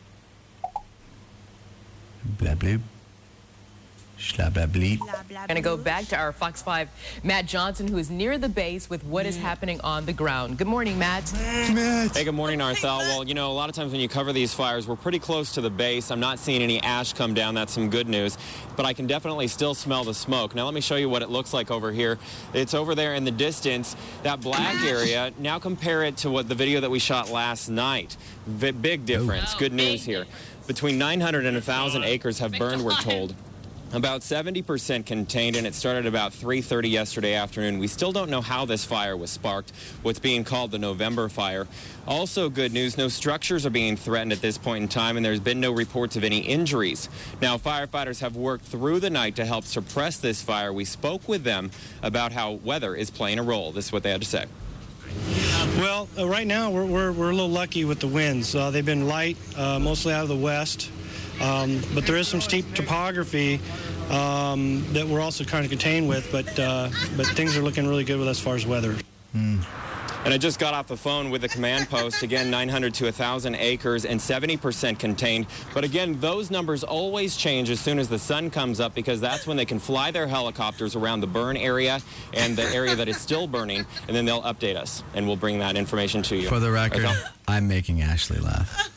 Blah, blah. Schla, blah, bleep. Going to go back to our Fox five, Matt Johnson, who is near the base with what is happening on the ground. Good morning, Matt. Hey, good morning, Arthel. Well, you know, a lot of times when you cover these fires, we're pretty close to the base. I'm not seeing any ash come down. That's some good news. But I can definitely still smell the smoke. Now, let me show you what it looks like over here. It's over there in the distance, that black area. Now compare it to what the video that we shot last night. V- big difference. Oh, Good news big here. Between nine hundred and one thousand acres have Big burned, we're time. told. About seventy percent contained, and it started about three thirty yesterday afternoon. We still don't know how this fire was sparked, what's being called the November fire. Also good news, no structures are being threatened at this point in time, and there's been no reports of any injuries. Now, firefighters have worked through the night to help suppress this fire. We spoke with them about how weather is playing a role. This is what they had to say. Well, uh, right now we're, we're, we're a little lucky with the winds. Uh, they've been light, uh, mostly out of the west. Um, but there is some steep topography um, that we're also kind of contained with, but uh, but things are looking really good with as far as weather. And I just got off the phone with the command post. Again, nine hundred to one thousand acres and seventy percent contained. But again, those numbers always change as soon as the sun comes up, because that's when they can fly their helicopters around the burn area and the area that is still burning, and then they'll update us, and we'll bring that information to you. For the record, Okay? I'm making Ashley laugh.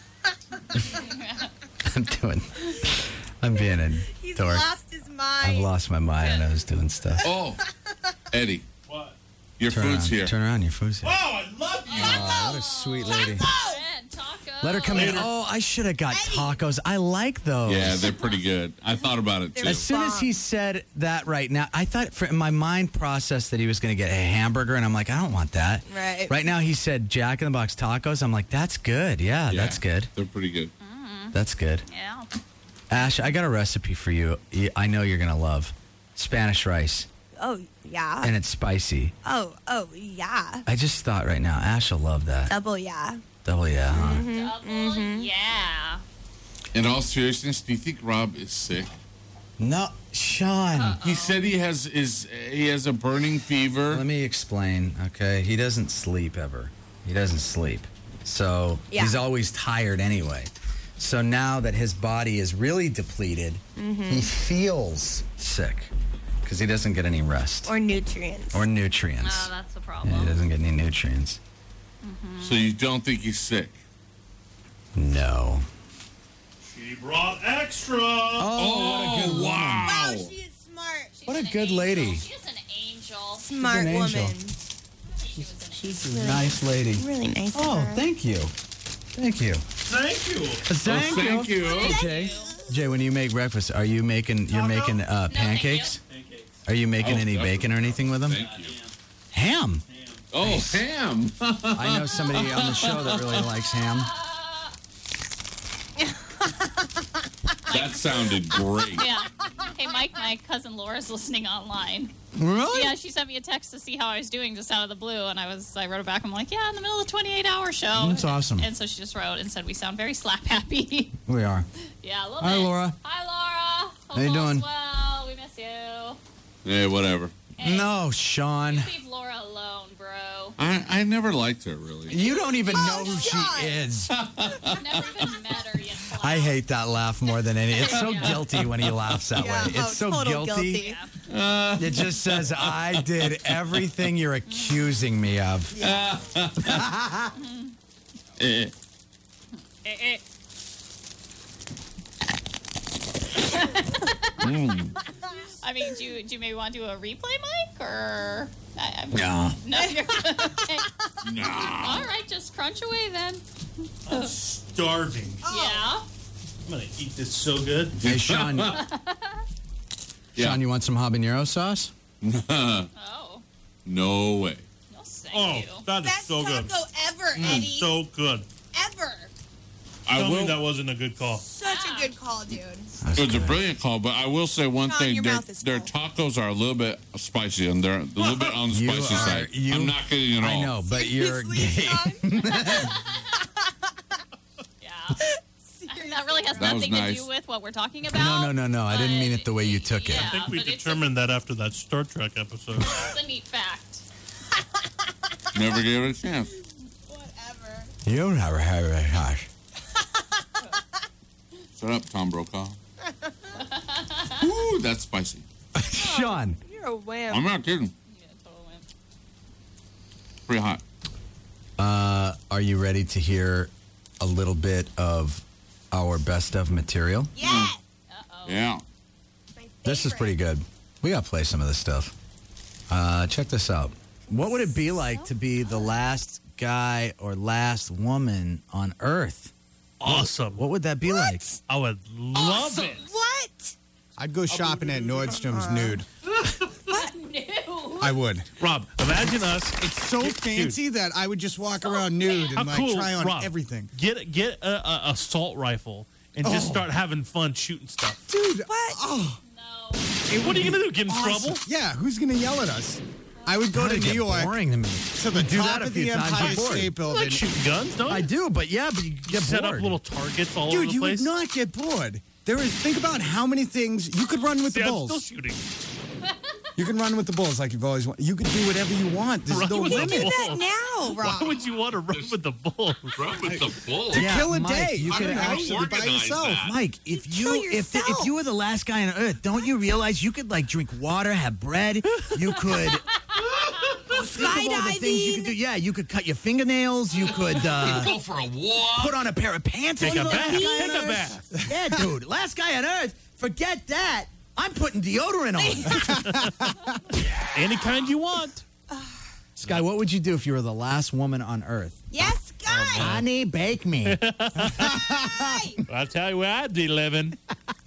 I'm doing. I'm being a He's dork. lost his I've mind. lost my mind and I was doing stuff. Oh. Eddie. What? Your Turn food's around. here. Turn around, your food's here. Oh, I love you. Oh, what a sweet lady. Bread, taco. Let her come in. Oh, I should have got tacos. I like those. Yeah, they're pretty good. I thought about it, too. As soon as he said that right now, I thought for, my mind processed that he was going to get a hamburger, and I'm like, I don't want that. Right. Right now, he said Jack in the Box tacos. I'm like, that's good. Yeah, Yeah, that's good. They're pretty good. That's good. Yeah. Ash, I got a recipe for you. y- I know you're going to love Spanish rice, Oh, yeah. and it's spicy. Oh, oh, yeah. I just thought right now, Ash will love that. Double, yeah. Double yeah, huh? Double, yeah. In all seriousness, do you think Rob is sick? No, Sean. He said he has is he has a burning fever. Let me explain, okay? He doesn't sleep ever. He doesn't sleep. So Yeah. he's always tired anyway. So now that his body is really depleted, he feels sick because he doesn't get any rest Or nutrients. or nutrients. Oh, that's the Yeah, problem. he doesn't get any nutrients. So you don't think he's sick? No. She brought extra. Oh, what a good wow. Wow, she is smart. What a good lady. She's an angel. Smart an angel. woman. She's a nice lady. Really nice. of Oh, her. thank you. Thank you. Thank you. Thank, thank you. Hey, Jay. Jay, when you make breakfast, are you making you're making uh, pancakes? Are you making Oh, any definitely. bacon or anything with them? Thank you. Ham. Oh, ham. I know somebody on the show that really likes ham. That sounded great. Yeah. Hey, Mike, my cousin Laura's listening online. Really? Yeah, she sent me a text to see how I was doing just out of the blue, and I was I wrote her back. I'm like, yeah, in the middle of the twenty-eight hour show. That's awesome. And so she just wrote and said, we sound very slap happy. We are. Yeah, a little Hi, bit. Laura. Hi, Laura. Hope How you all's doing? Well, we miss you. Hey, whatever. No, Sean. Leave Laura alone, bro. I, I never liked her, really. You don't even know who she is. I've never even met her yet. I hate that laugh more than any. It's so guilty when he laughs that Yeah, way. It's oh, so total guilty. guilty. Uh, it just says, I did everything you're accusing me of. Eh. Eh, eh. Mm. I mean, do you, do you maybe want to do a replay, Mike? Or. I, I'm, No. No, you're okay. No. All right, just crunch away then. I'm starving. Yeah. I'm going to eat this so good. Hey, Sean. Sean, you want some habanero sauce? Oh. No way. No, thank Oh, you. that is Best so good. taco ever, Mm, Eddie. so good. Ever. I Tell me will. that wasn't a good call. Such a good call, dude. It was a brilliant call, but I will say one Sean, thing: your their, mouth is their tacos are a little bit spicy, and they're a little bit on the You spicy are- side. you- I'm not kidding at all. I know, but you're gay. Yeah. That really has That was nothing to nice. do with what we're talking about. No, no, no, no. I didn't mean it the way you took it. Yeah, I think we but it's determined that after that Star Trek episode. It's a neat fact. Never gave it a chance. Whatever. You never have a hash. Shut up, Tom Brokaw. Ooh, that's spicy. Sean. You're a wimp. I'm not kidding. Yeah, total wimp. Pretty hot. Uh, are you ready to hear a little bit of our best of material? Yes. Yeah. This is pretty good. We got to play some of this stuff. Uh, check this out. What would it be like to be the last guy or last woman on Earth? Awesome. What would that be like? I would love it. What? I'd go shopping at Nordstrom's nude. What? No. I would. Rob, imagine us. It's so Dude. fancy that I would just walk around nude How and like cool, try on Rob, everything. Get get a, a assault rifle and just Oh. start having fun shooting stuff. Dude, What? oh, No. it What would are you be gonna do? Get in awesome. trouble? Yeah, who's gonna yell at us? I would go to That'd New get York boring to me. to the You do top that a of few the times Empire before. State You Building. like shooting guns, don't you? I do, but yeah, but you get Set bored. up little targets all over Dude, the you place. would not get bored. There is. Think about how many things you could run with See, the I'm bulls. still shooting. You can run with the bulls like you've always wanted. You could do whatever you want. There's Run no with the limit. Do bulls. that now, Why Rob. would you want to run with the bulls? Run with the bull. To Yeah, kill a Mike, day. you You could could actually actually by organize yourself. that. Mike, if kill you if if yourself. you were the last guy on Earth, don't you realize you could like drink water, have bread, you could think of all the things you could do. Skydiving. Yeah, you could cut your fingernails, you could uh, Go for a walk. put on a pair of pants. Take when a you're the bath. last guy Take on a Earth. bath. Yeah, dude, last guy on Earth. Forget that. I'm putting deodorant on. Any kind you want. Sky, what would you do if you were the last woman on Earth? Yes, guys. Honey, bake me. I'll tell you where I'd be living.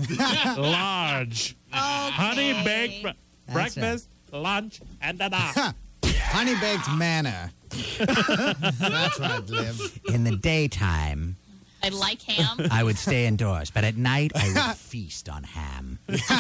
Large. Honey baked bre- That's breakfast, lunch, and dinner. Honey baked manna. That's where I'd live. In the daytime, I like ham. I would stay indoors, but at night, I would feast on ham.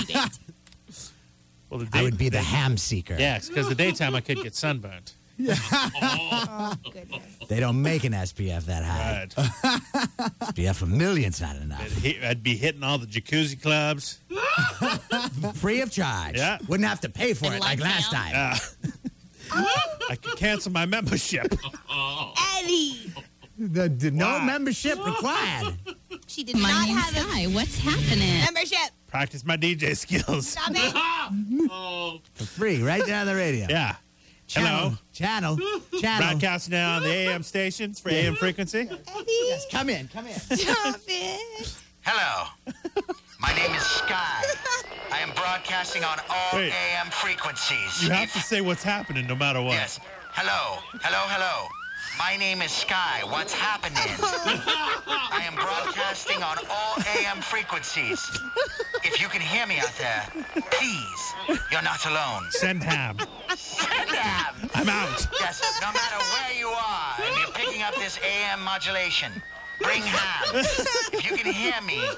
Well, the I day- would be the ham seeker. Yes, because the daytime I could get sunburned. Oh, goodness. They don't make an S P F that high. Right. S P F a million's not enough. I'd, hit, I'd be hitting all the jacuzzi clubs. Free of charge. Yeah. Wouldn't have to pay for And it like like last time. Uh, I could cancel my membership. Eddie. The, the- no Wow. membership required. She did My not name's have Sky. What's happening? a membership. Practice my D J skills. Stop it. For free, right there on the radio. Yeah. Channel, Hello. channel, channel. Broadcasting now on the A M stations for A M frequency. Eddie. Yes, come in, come in. Stop it. Hello. My name is Sky. I am broadcasting on all Wait. A M frequencies. You have to say what's happening no matter what. Yes. Hello. Hello, hello. My name is Sky. What's happening? I am broadcasting on all A M frequencies. If you can hear me out there, please, you're not alone. Send ham. Send ham. I'm out. Yes, no matter where you are, and you're picking up this A M modulation, bring ham. If you can hear me,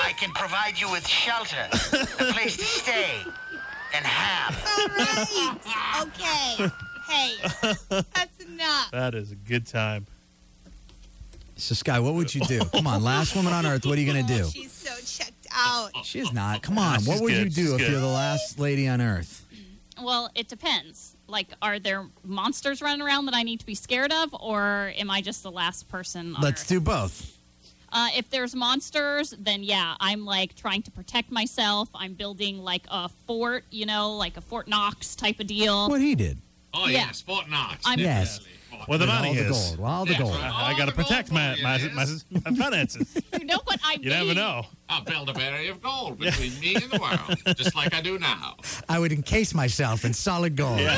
I can provide you with shelter, a place to stay, and ham. All right. Okay. Hey, that's enough. That is a good time. So, Sky, what would you do? Come on, last woman on earth. What are you going to do? She's so checked out. She is not. Come on. She's What would good. you do She's if good. you're the last lady on earth? Well, it depends. Like, are there monsters running around that I need to be scared of, or am I just the last person on Let's Earth? do both. Uh, if there's monsters, then yeah, I'm like trying to protect myself. I'm building like a fort, you know, like a Fort Knox type of deal. What he did. Oh, Yeah. yes, Fort Knox. I'm- Yes. Where the With money all the is. gold. With all the Yes, gold. right. I, I got to protect my, my, my, my finances. You know what I You mean? never know. I'll build a barrier of gold between me and the world, just like I do now. I would encase myself in solid gold. Yeah.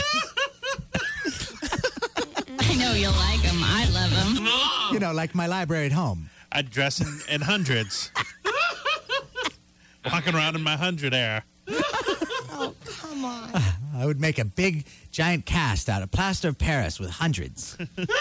I know you like them. I love them. You know, like my library at home. I'd dress in, in hundreds. Walking around in my hundred air. Oh, come on. I would make a big, giant cast out of plaster of Paris with hundreds.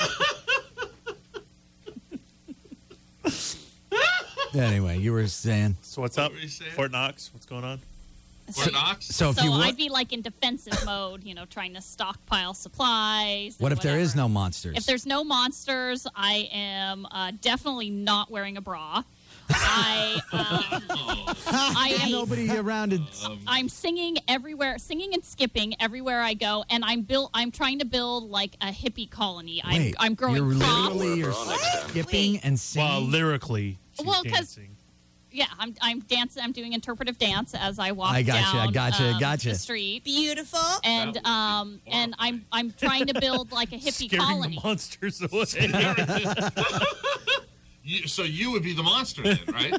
Anyway, you were saying. So what's up? were you saying? Fort Knox? What's going on? Fort Knox? So if So you want, I'd be like in defensive mode, you know, trying to stockpile supplies. what and if there is whatever. no monsters? If there's no monsters, I am uh, definitely not wearing a bra. I, um, I am. Nobody around it. I'm singing everywhere, singing and skipping everywhere I go, and I'm built. I'm trying to build like a hippie colony. I'm, Wait, I'm growing you're crops. literally you're skipping and singing. Well, lyrically, she's Well, 'cause- dancing. Yeah, I'm I'm dancing. I'm doing interpretive dance as I walk I gotcha, I down gotcha, um, gotcha. the street. Beautiful. And um and I'm I'm trying to build like a hippie Scaring colony. the monsters away. You, so you would be the monster then, right?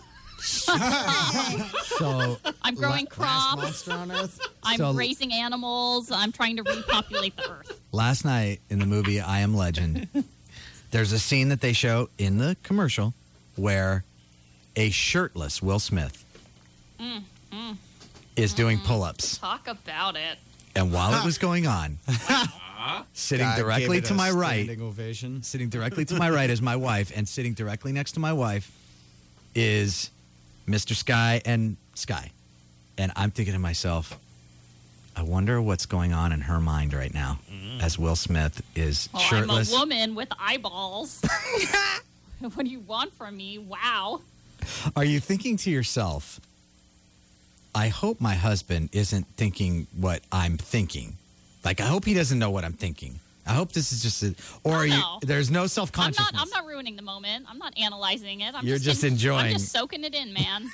So I'm growing Last crops. monster on Earth? I'm So- raising animals. I'm trying to repopulate the earth. last night in the movie I Am Legend, there's a scene that they show in the commercial where a shirtless Will Smith Mm, mm. is doing pull-ups. Talk about it. And while it was going on, sitting Guy directly gave it to a my right, standing ovation. sitting directly to my right is my wife, and sitting directly next to my wife is Mister Sky and Sky. And I'm thinking to myself, I wonder what's going on in her mind right now as Will Smith is Well, shirtless. I'm a woman with eyeballs. What do you want from me? Wow. Are you thinking to yourself, I hope my husband isn't thinking what I'm thinking? Like, I hope he doesn't know what I'm thinking. I hope this is just a, or are you, no. there's no I'm self-consciousness. not. I'm not ruining the moment. I'm not analyzing it. I'm You're just, just en- enjoying. I'm just soaking it in, man.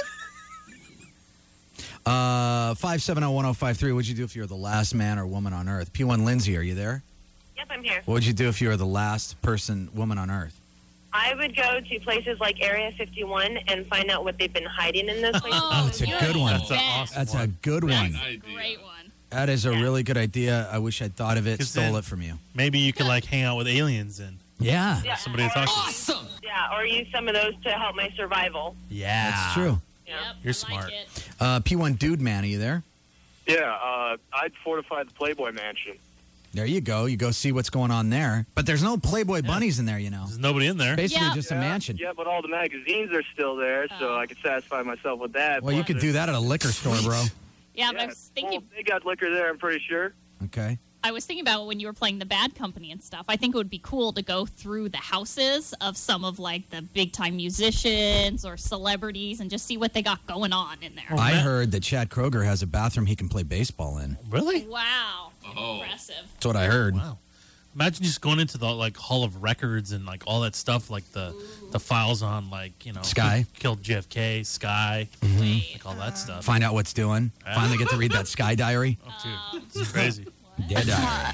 Uh, five seven zero one zero five three. What'd you do if you were the last man or woman on Earth? P one Lindsay, are you there? Yep, I'm here. What would you do if you were the last person, woman on Earth? I would go to places like Area fifty-one and find out what they've been hiding in those places. Oh, it's a good one. That's an awesome That's one. a good one. Great one. That is a really good idea. I wish I'd thought of it. 'Cause Stole then it from you. Maybe you could like hang out with aliens and Yeah. Yeah. somebody to talk to. Awesome. Yeah, or use some of those to help my survival. Yeah, That's true. Yeah. You're smart. Uh, P one Dude Man, are you there? Yeah, uh, I'd fortify the Playboy Mansion. There you go. You go see what's going on there. But there's no Playboy bunnies in there, you know. There's nobody in there. Basically Yeah. just a Yeah, mansion. Yeah, but all the magazines are still there, so I could satisfy myself with that. Well, you But could do that at a liquor store, bro. Yeah, but I was thinking. Well, they got liquor there, I'm pretty sure. Okay. I was thinking about when you were playing the Bad Company and stuff. I think it would be cool to go through the houses of some of like the big time musicians or celebrities and just see what they got going on in there. I heard that Chad Kroger has a bathroom he can play baseball in. Really? Wow. Oh. Impressive. That's what I heard. Wow. Imagine just going into the like Hall of Records and like all that stuff, like the the files on like you know Sky. who killed J F K, Sky, Mhm. like all that stuff. Find out what's doing. Finally get to read that Sky Diary. Oh, dude, this is crazy. Dear diary.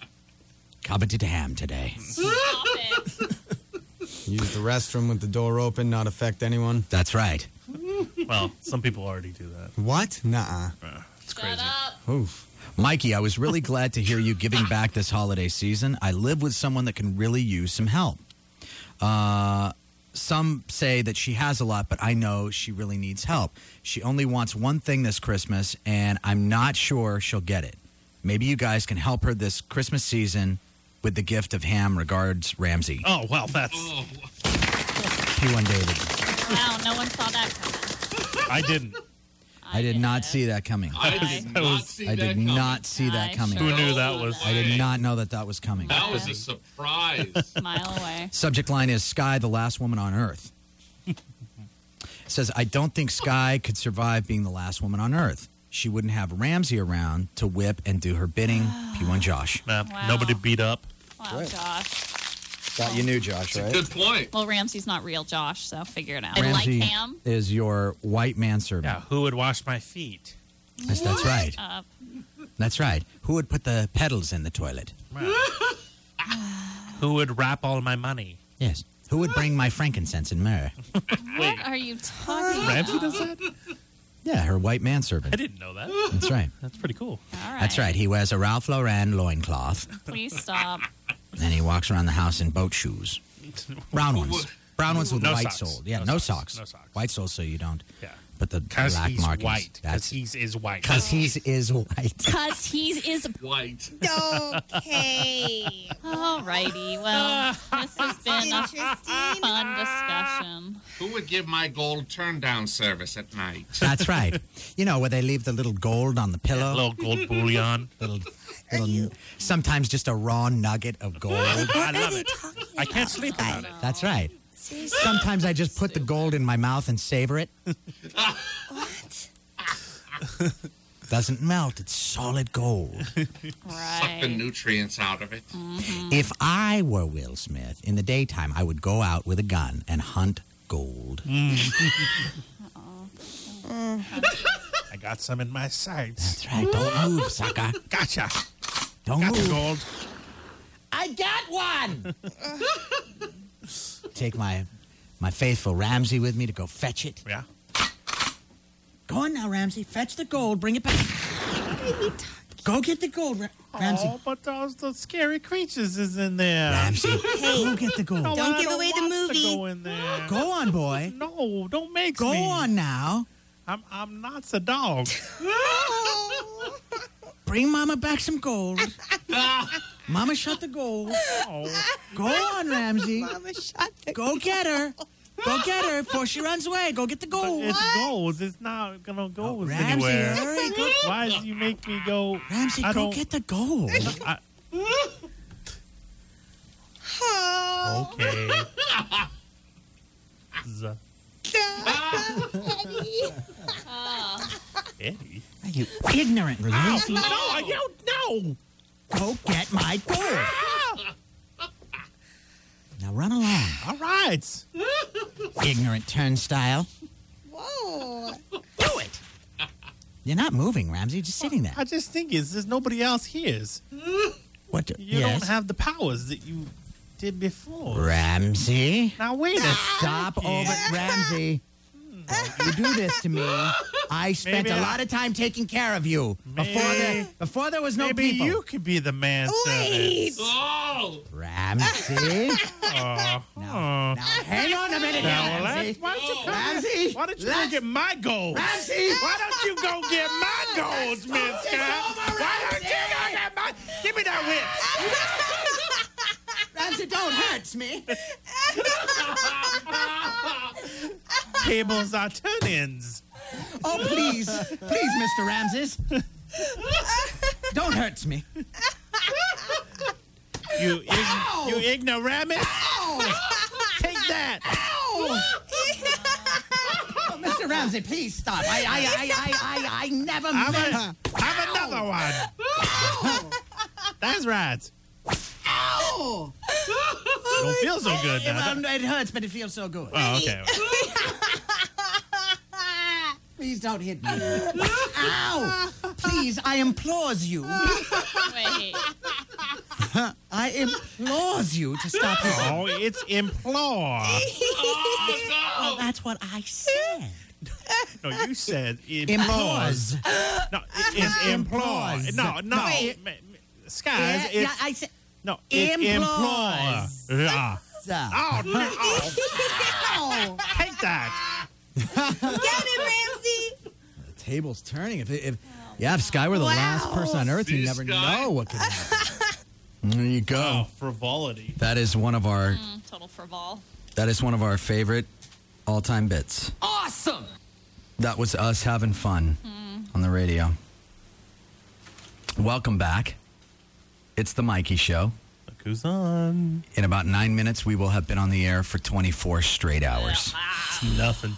Coming to Ham today. Stop it. Use the restroom with the door open, not affect anyone. That's right. Well, some people already do that. What? Nuh-uh. It's crazy. Oof. Mikey, I was really glad to hear you giving back this holiday season. I live with someone that can really use some help. Uh, some say that she has a lot, but I know she really needs help. She only wants one thing this Christmas, and I'm not sure she'll get it. Maybe you guys can help her this Christmas season with the gift of ham. Regards, Ramsey. Oh, wow, that's... P one David. Wow, no one saw that coming. I didn't. I did not see that coming. I did not see I that did coming. not see that I coming. sure Who knew that was? I did not know that that was coming. That was a surprise. Mile away. Subject line is Sky, the last woman on Earth. Says, I don't think Sky could survive being the last woman on Earth. She wouldn't have Ramsey around to whip and do her bidding. P one Josh. Nah, Wow. Nobody beat up. Wow, Right. Josh. Thought you knew Josh, right? Good point. Well, Ramsey's not real Josh, so figure it out. I Ramsey like Ham. is your white manservant. Yeah, who would wash my feet? Yes, that's right. Uh, That's right. Who would put the pedals in the toilet? Who would wrap all my money? Yes. Who would bring my frankincense and myrrh? what are you talking Ramsey about? does that? Yeah, her white I manservant. didn't know that. That's right. That's pretty cool. All right. That's right. He wears a Ralph Lauren loincloth, Please stop. and he walks around the house in boat shoes. Brown ones. Brown ones with No white socks. sole. Yeah, No no, socks. socks. No socks. White sole so you don't Yeah. put the Because black he's markings. white. Because That's he's is white. because he's is white. Because he's is White. Okay. All righty. Well, this has been a Interesting. fun discussion. Who would give my gold turn down service at night? That's right. You know where they leave the little gold on the pillow. Little gold bullion. little, little sometimes just a raw nugget of gold. I love it. I can't sleep without it. That's right. Sometimes I just put the gold in my mouth and savor it. What? Doesn't melt. It's solid gold. Suck the Right. nutrients out of it. If I were Will Smith, in the daytime, I would go out with a gun and hunt gold. I got some in my sights. That's right. Don't move, sucker. Gotcha. Don't Got the move. gold. I got one. Take my my faithful Ramsey with me to go fetch it. Yeah. Go on now, Ramsey. Fetch the gold. Bring it back. Go get the gold, Ra- Ramsey. Oh, but those the scary creatures is in there. Ramsey, go get the gold. No, Don't I give away the want to movie. Go in there. Go on, boy. No, don't make Go me. on now. I'm I'm not a dog. Bring Mama back some gold. Mama shut the gold. Oh, Go on, Ramsey. Mama shot the Go get her. Go get her before she runs away. Go get the but gold. it's gold. It's not gonna go Oh, Ramsey, anywhere. hurry. Go, Why do you make me go? Ramsey, I go don't. get the gold. I, Oh. okay. Z- Eddie. Are you ignorant, Ow, Release? no, I don't know. Go get my gold. Now run along. All right. Ignorant turnstile. Whoa. Do it. You're not moving, Ramsey. You're just sitting there. I just think is there's nobody else here's. What? do- You yes. don't have the powers that you did before. Ramsey. Now wait a Stop second. over, Ramsey. Don't you do this to me. I spent Maybe a I- lot of time taking care of you before there Maybe- before there was no Maybe people. you could be the man. Wait. Oh! Ramsey. Oh, Now, hang on a minute, Now, now, Ramsey. let's- why don't you come Ramsey. Why don't you let's- go get my gold? Ramsey. Why don't you go get my gold, Miss Scott? Why don't you go get my? Give me that whip. Ramsey, don't hurt me. Tables are turn-ins. Oh, please. Please, Mister Ramses. Don't hurt me. You, ig- you ignoramus. Take that. Oh, Mister Ramsey, please stop. I, I, I, I, I, I never Have, meant. a, have another one. That's right. Ow! Don't feel so good now. It, it hurts, but it feels so good. Oh, okay. Please don't hit me. Ow! Please, I implore you. Wait. I implore you to stop hitting. Oh, it's implore. Oh, that's what I said. No, you said Implores. implores. No, it- it's implore. Implores. No, no. Wait. ma- ma- Skies, Yeah, it's, yeah, I said. no, it's implore. Implores. Yeah. Oh, no. Ow! Take that. Get it, Ramsey. The table's turning. If, if yeah, if Sky were the last person on Earth, you This never guy? know what could happen. There you go. Oh, frivolity. That is one of our. Mm, total frivol. That is one of our favorite all-time bits. Awesome! That was us having fun Mm. on the radio. Welcome back. It's the Mikey Show. Look who's on. In about nine minutes, we will have been on the air for twenty-four straight hours. It's nothing.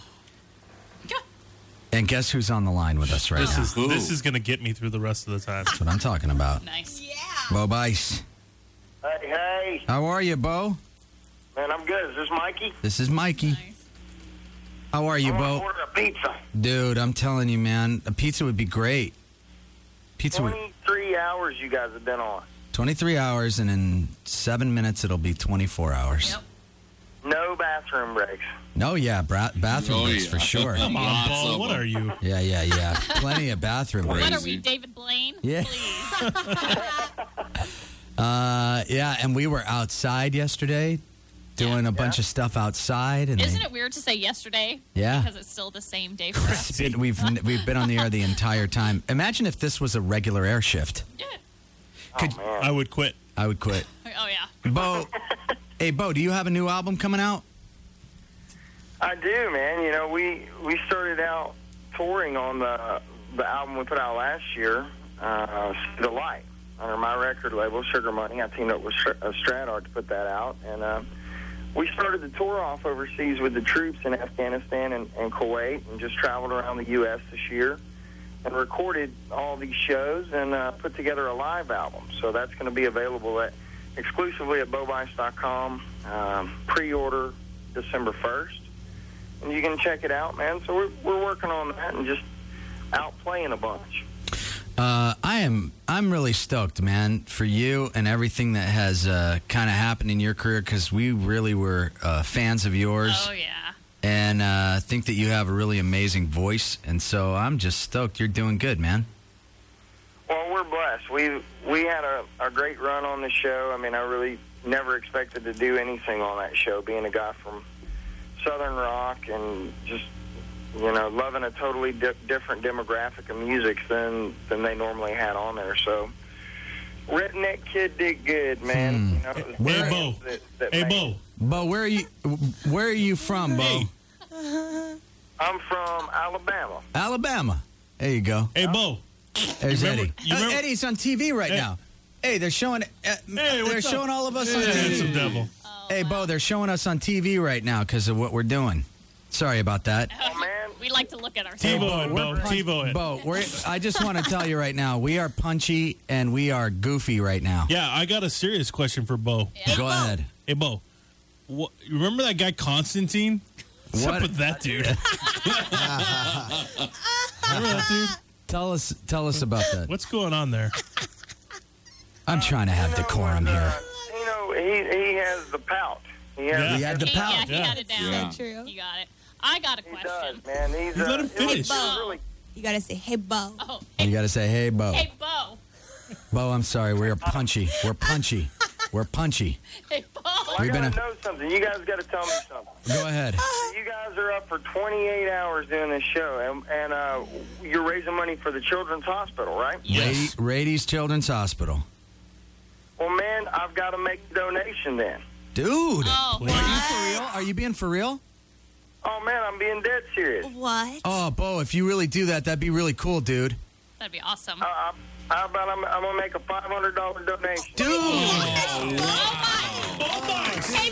And guess who's on the line with us right This now? is this is going to get me through the rest of the time. That's what I'm talking about. Nice. Yeah. Bo Bice. Hey, hey. How are you, Bo? Man, I'm good. Is this Mikey? This is Mikey. How are you, I Bo? want to order a pizza. Dude, I'm telling you, man, a pizza would be great. Pizza would... twenty-three hours you guys have been on. twenty-three hours, and in seven minutes, it'll be twenty-four hours. Yep. No bathroom breaks. No, yeah, bra- bathroom Oh, breaks yeah. for sure. Come on, Lots Bo. of What them. are you? Yeah, yeah, yeah. Plenty of bathroom breaks. What are we, David Blaine? Yeah. Please. Uh, yeah, and we were outside yesterday doing a bunch of stuff outside. And Isn't they, it weird to say yesterday? Yeah. Because it's still the same day for us. It's been- we've we've been on the air the entire time. Imagine if this was a regular air shift. Could, Oh, I would quit. I would quit. Oh, yeah. Bo, hey, Bo, do you have a new album coming out? I do, man. You know, we we started out touring on the the album we put out last year, uh, The Light, under my record label, Sugar Money. I teamed up with Str- uh, Stradart to put that out, and uh, we started the tour off overseas with the troops in Afghanistan and, and Kuwait, and just traveled around the U S this year and recorded all these shows and uh, put together a live album. So that's going to be available at exclusively at bo bice dot com. Um, pre-order December first. And you can check it out, man. So we're, we're working on that and just out playing a bunch. Uh, I am. I'm really stoked, man, for you and everything that has uh, kind of happened in your career, because we really were uh, fans of yours. Oh, yeah. And uh, think that you have a really amazing voice, and so I'm just stoked you're doing good, man. Well, we're blessed. We we had a, a great run on the show. I mean, I really never expected to do anything on that show, being a guy from Southern rock and just, you know, loving a totally di- different demographic of music than, than they normally had on there. So, Redneck Kid did good, man. Hmm. You know, it was Hey, bands Bo. that- that Hey, made- Bo. Bo, where are you? Where are you from, Bo? Hey. I'm from Alabama. Alabama. There you go. Hey, Bo. There's You remember- Eddie. you Uh, remember- Eddie's on T V right Hey. now. Hey, they're showing. Uh, Hey, they're what's up? showing all of us on Yeah, T V. handsome devil. Hey, Bo, they're showing us on T V right now because of what we're doing. Sorry about that. Oh, man. We like to look at ourselves. TiVo it, Bo. TiVo it. Bo, we're, I just want to tell you right now, we are punchy and we are goofy right now. Yeah, I got a serious question for Bo. Go ahead. Hey, Bo. What, you remember that guy Constantine? What's What? up with that dude? Remember that dude? Tell us, tell us about that. What's going on there? I'm trying to have decorum here. You know, he he has the pout. He has Yeah. He had the He- Yeah, pout. he Yeah. had it down. Yeah. True. You got it. I got a He question. does, man. He's You uh, let him it was- finish. it was really You gotta say, hey, Bo. Oh, You got to say, hey, Bo. hey, Bo. Bo, I'm sorry. We're punchy. We're punchy. We're punchy. Hey, Bo. I We've been gotta a- know something. You guys got to tell me something. Go ahead. You guys are up for twenty-eight hours doing this show, and, and uh, you're raising money for the Children's Hospital, right? Yes. Ra- Rady's Children's Hospital. Well, man, I've got to make a donation then. Dude. Oh, Are you for real? Are you being for real? Oh, man, I'm being dead serious. What? Oh, Bo, if you really do that, that'd be really cool, dude. that'd be awesome. Uh, I- how about I'm, I'm going to make a five hundred dollars donation? Dude. Hey, Bo. Hey,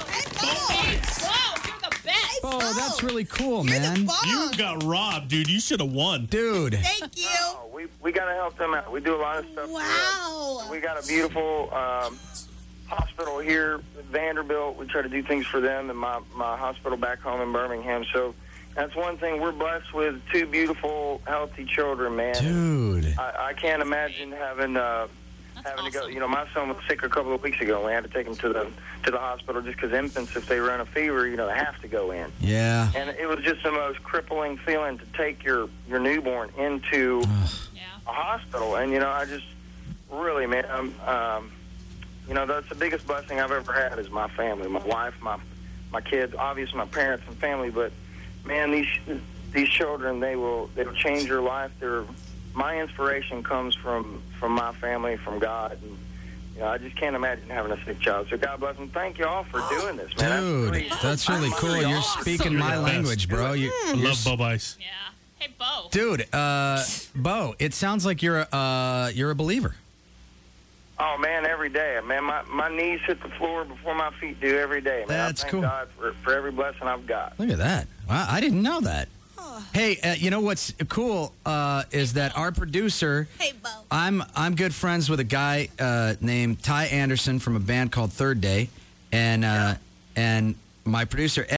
Bo. You're the best. Bo, that's really cool, You're the man. boss. You got robbed, dude. You should have won. Dude. Thank you. Oh, we we got to help them out. We do a lot of stuff. for them. Wow. We got a beautiful um, hospital here at Vanderbilt. We try to do things for them and my, my hospital back home in Birmingham. So that's one thing. We're blessed with two beautiful, healthy children, man. Dude. I, I can't imagine having uh, That's having to go. awesome. You know, my son was sick a couple of weeks ago. And we had to take him to the to the hospital just because infants, if they run a fever, you know, they have to go in. Yeah. And it was just the most crippling feeling to take your your newborn into Yeah. a hospital. And you know, I just really, man, um, um, you know, that's the biggest blessing I've ever had is my family, my wife, my my kids, obviously my parents and family. But man, these these children, they will they will change your life. They're my inspiration comes from from my family, from God. And, you know, I just can't imagine having a sick child. So God bless them. Thank you all for doing this, man. Dude, really, that's really cool. You're speaking my You're the best. language, bro. You, I you're love s- Bob Ice. Yeah. Hey, Bo. Dude, uh, Bo, it sounds like you're a, uh, you're a believer. Oh, man, every day. Man, my, my knees hit the floor before my feet do every day. Man, That's I thank cool. God for, for every blessing I've got. Look at that. Wow, I didn't know that. Hey, uh, you know what's cool uh, is that our producer, Hey, Bo. I'm I'm good friends with a guy uh, named Ty Anderson from a band called Third Day, and uh, and my producer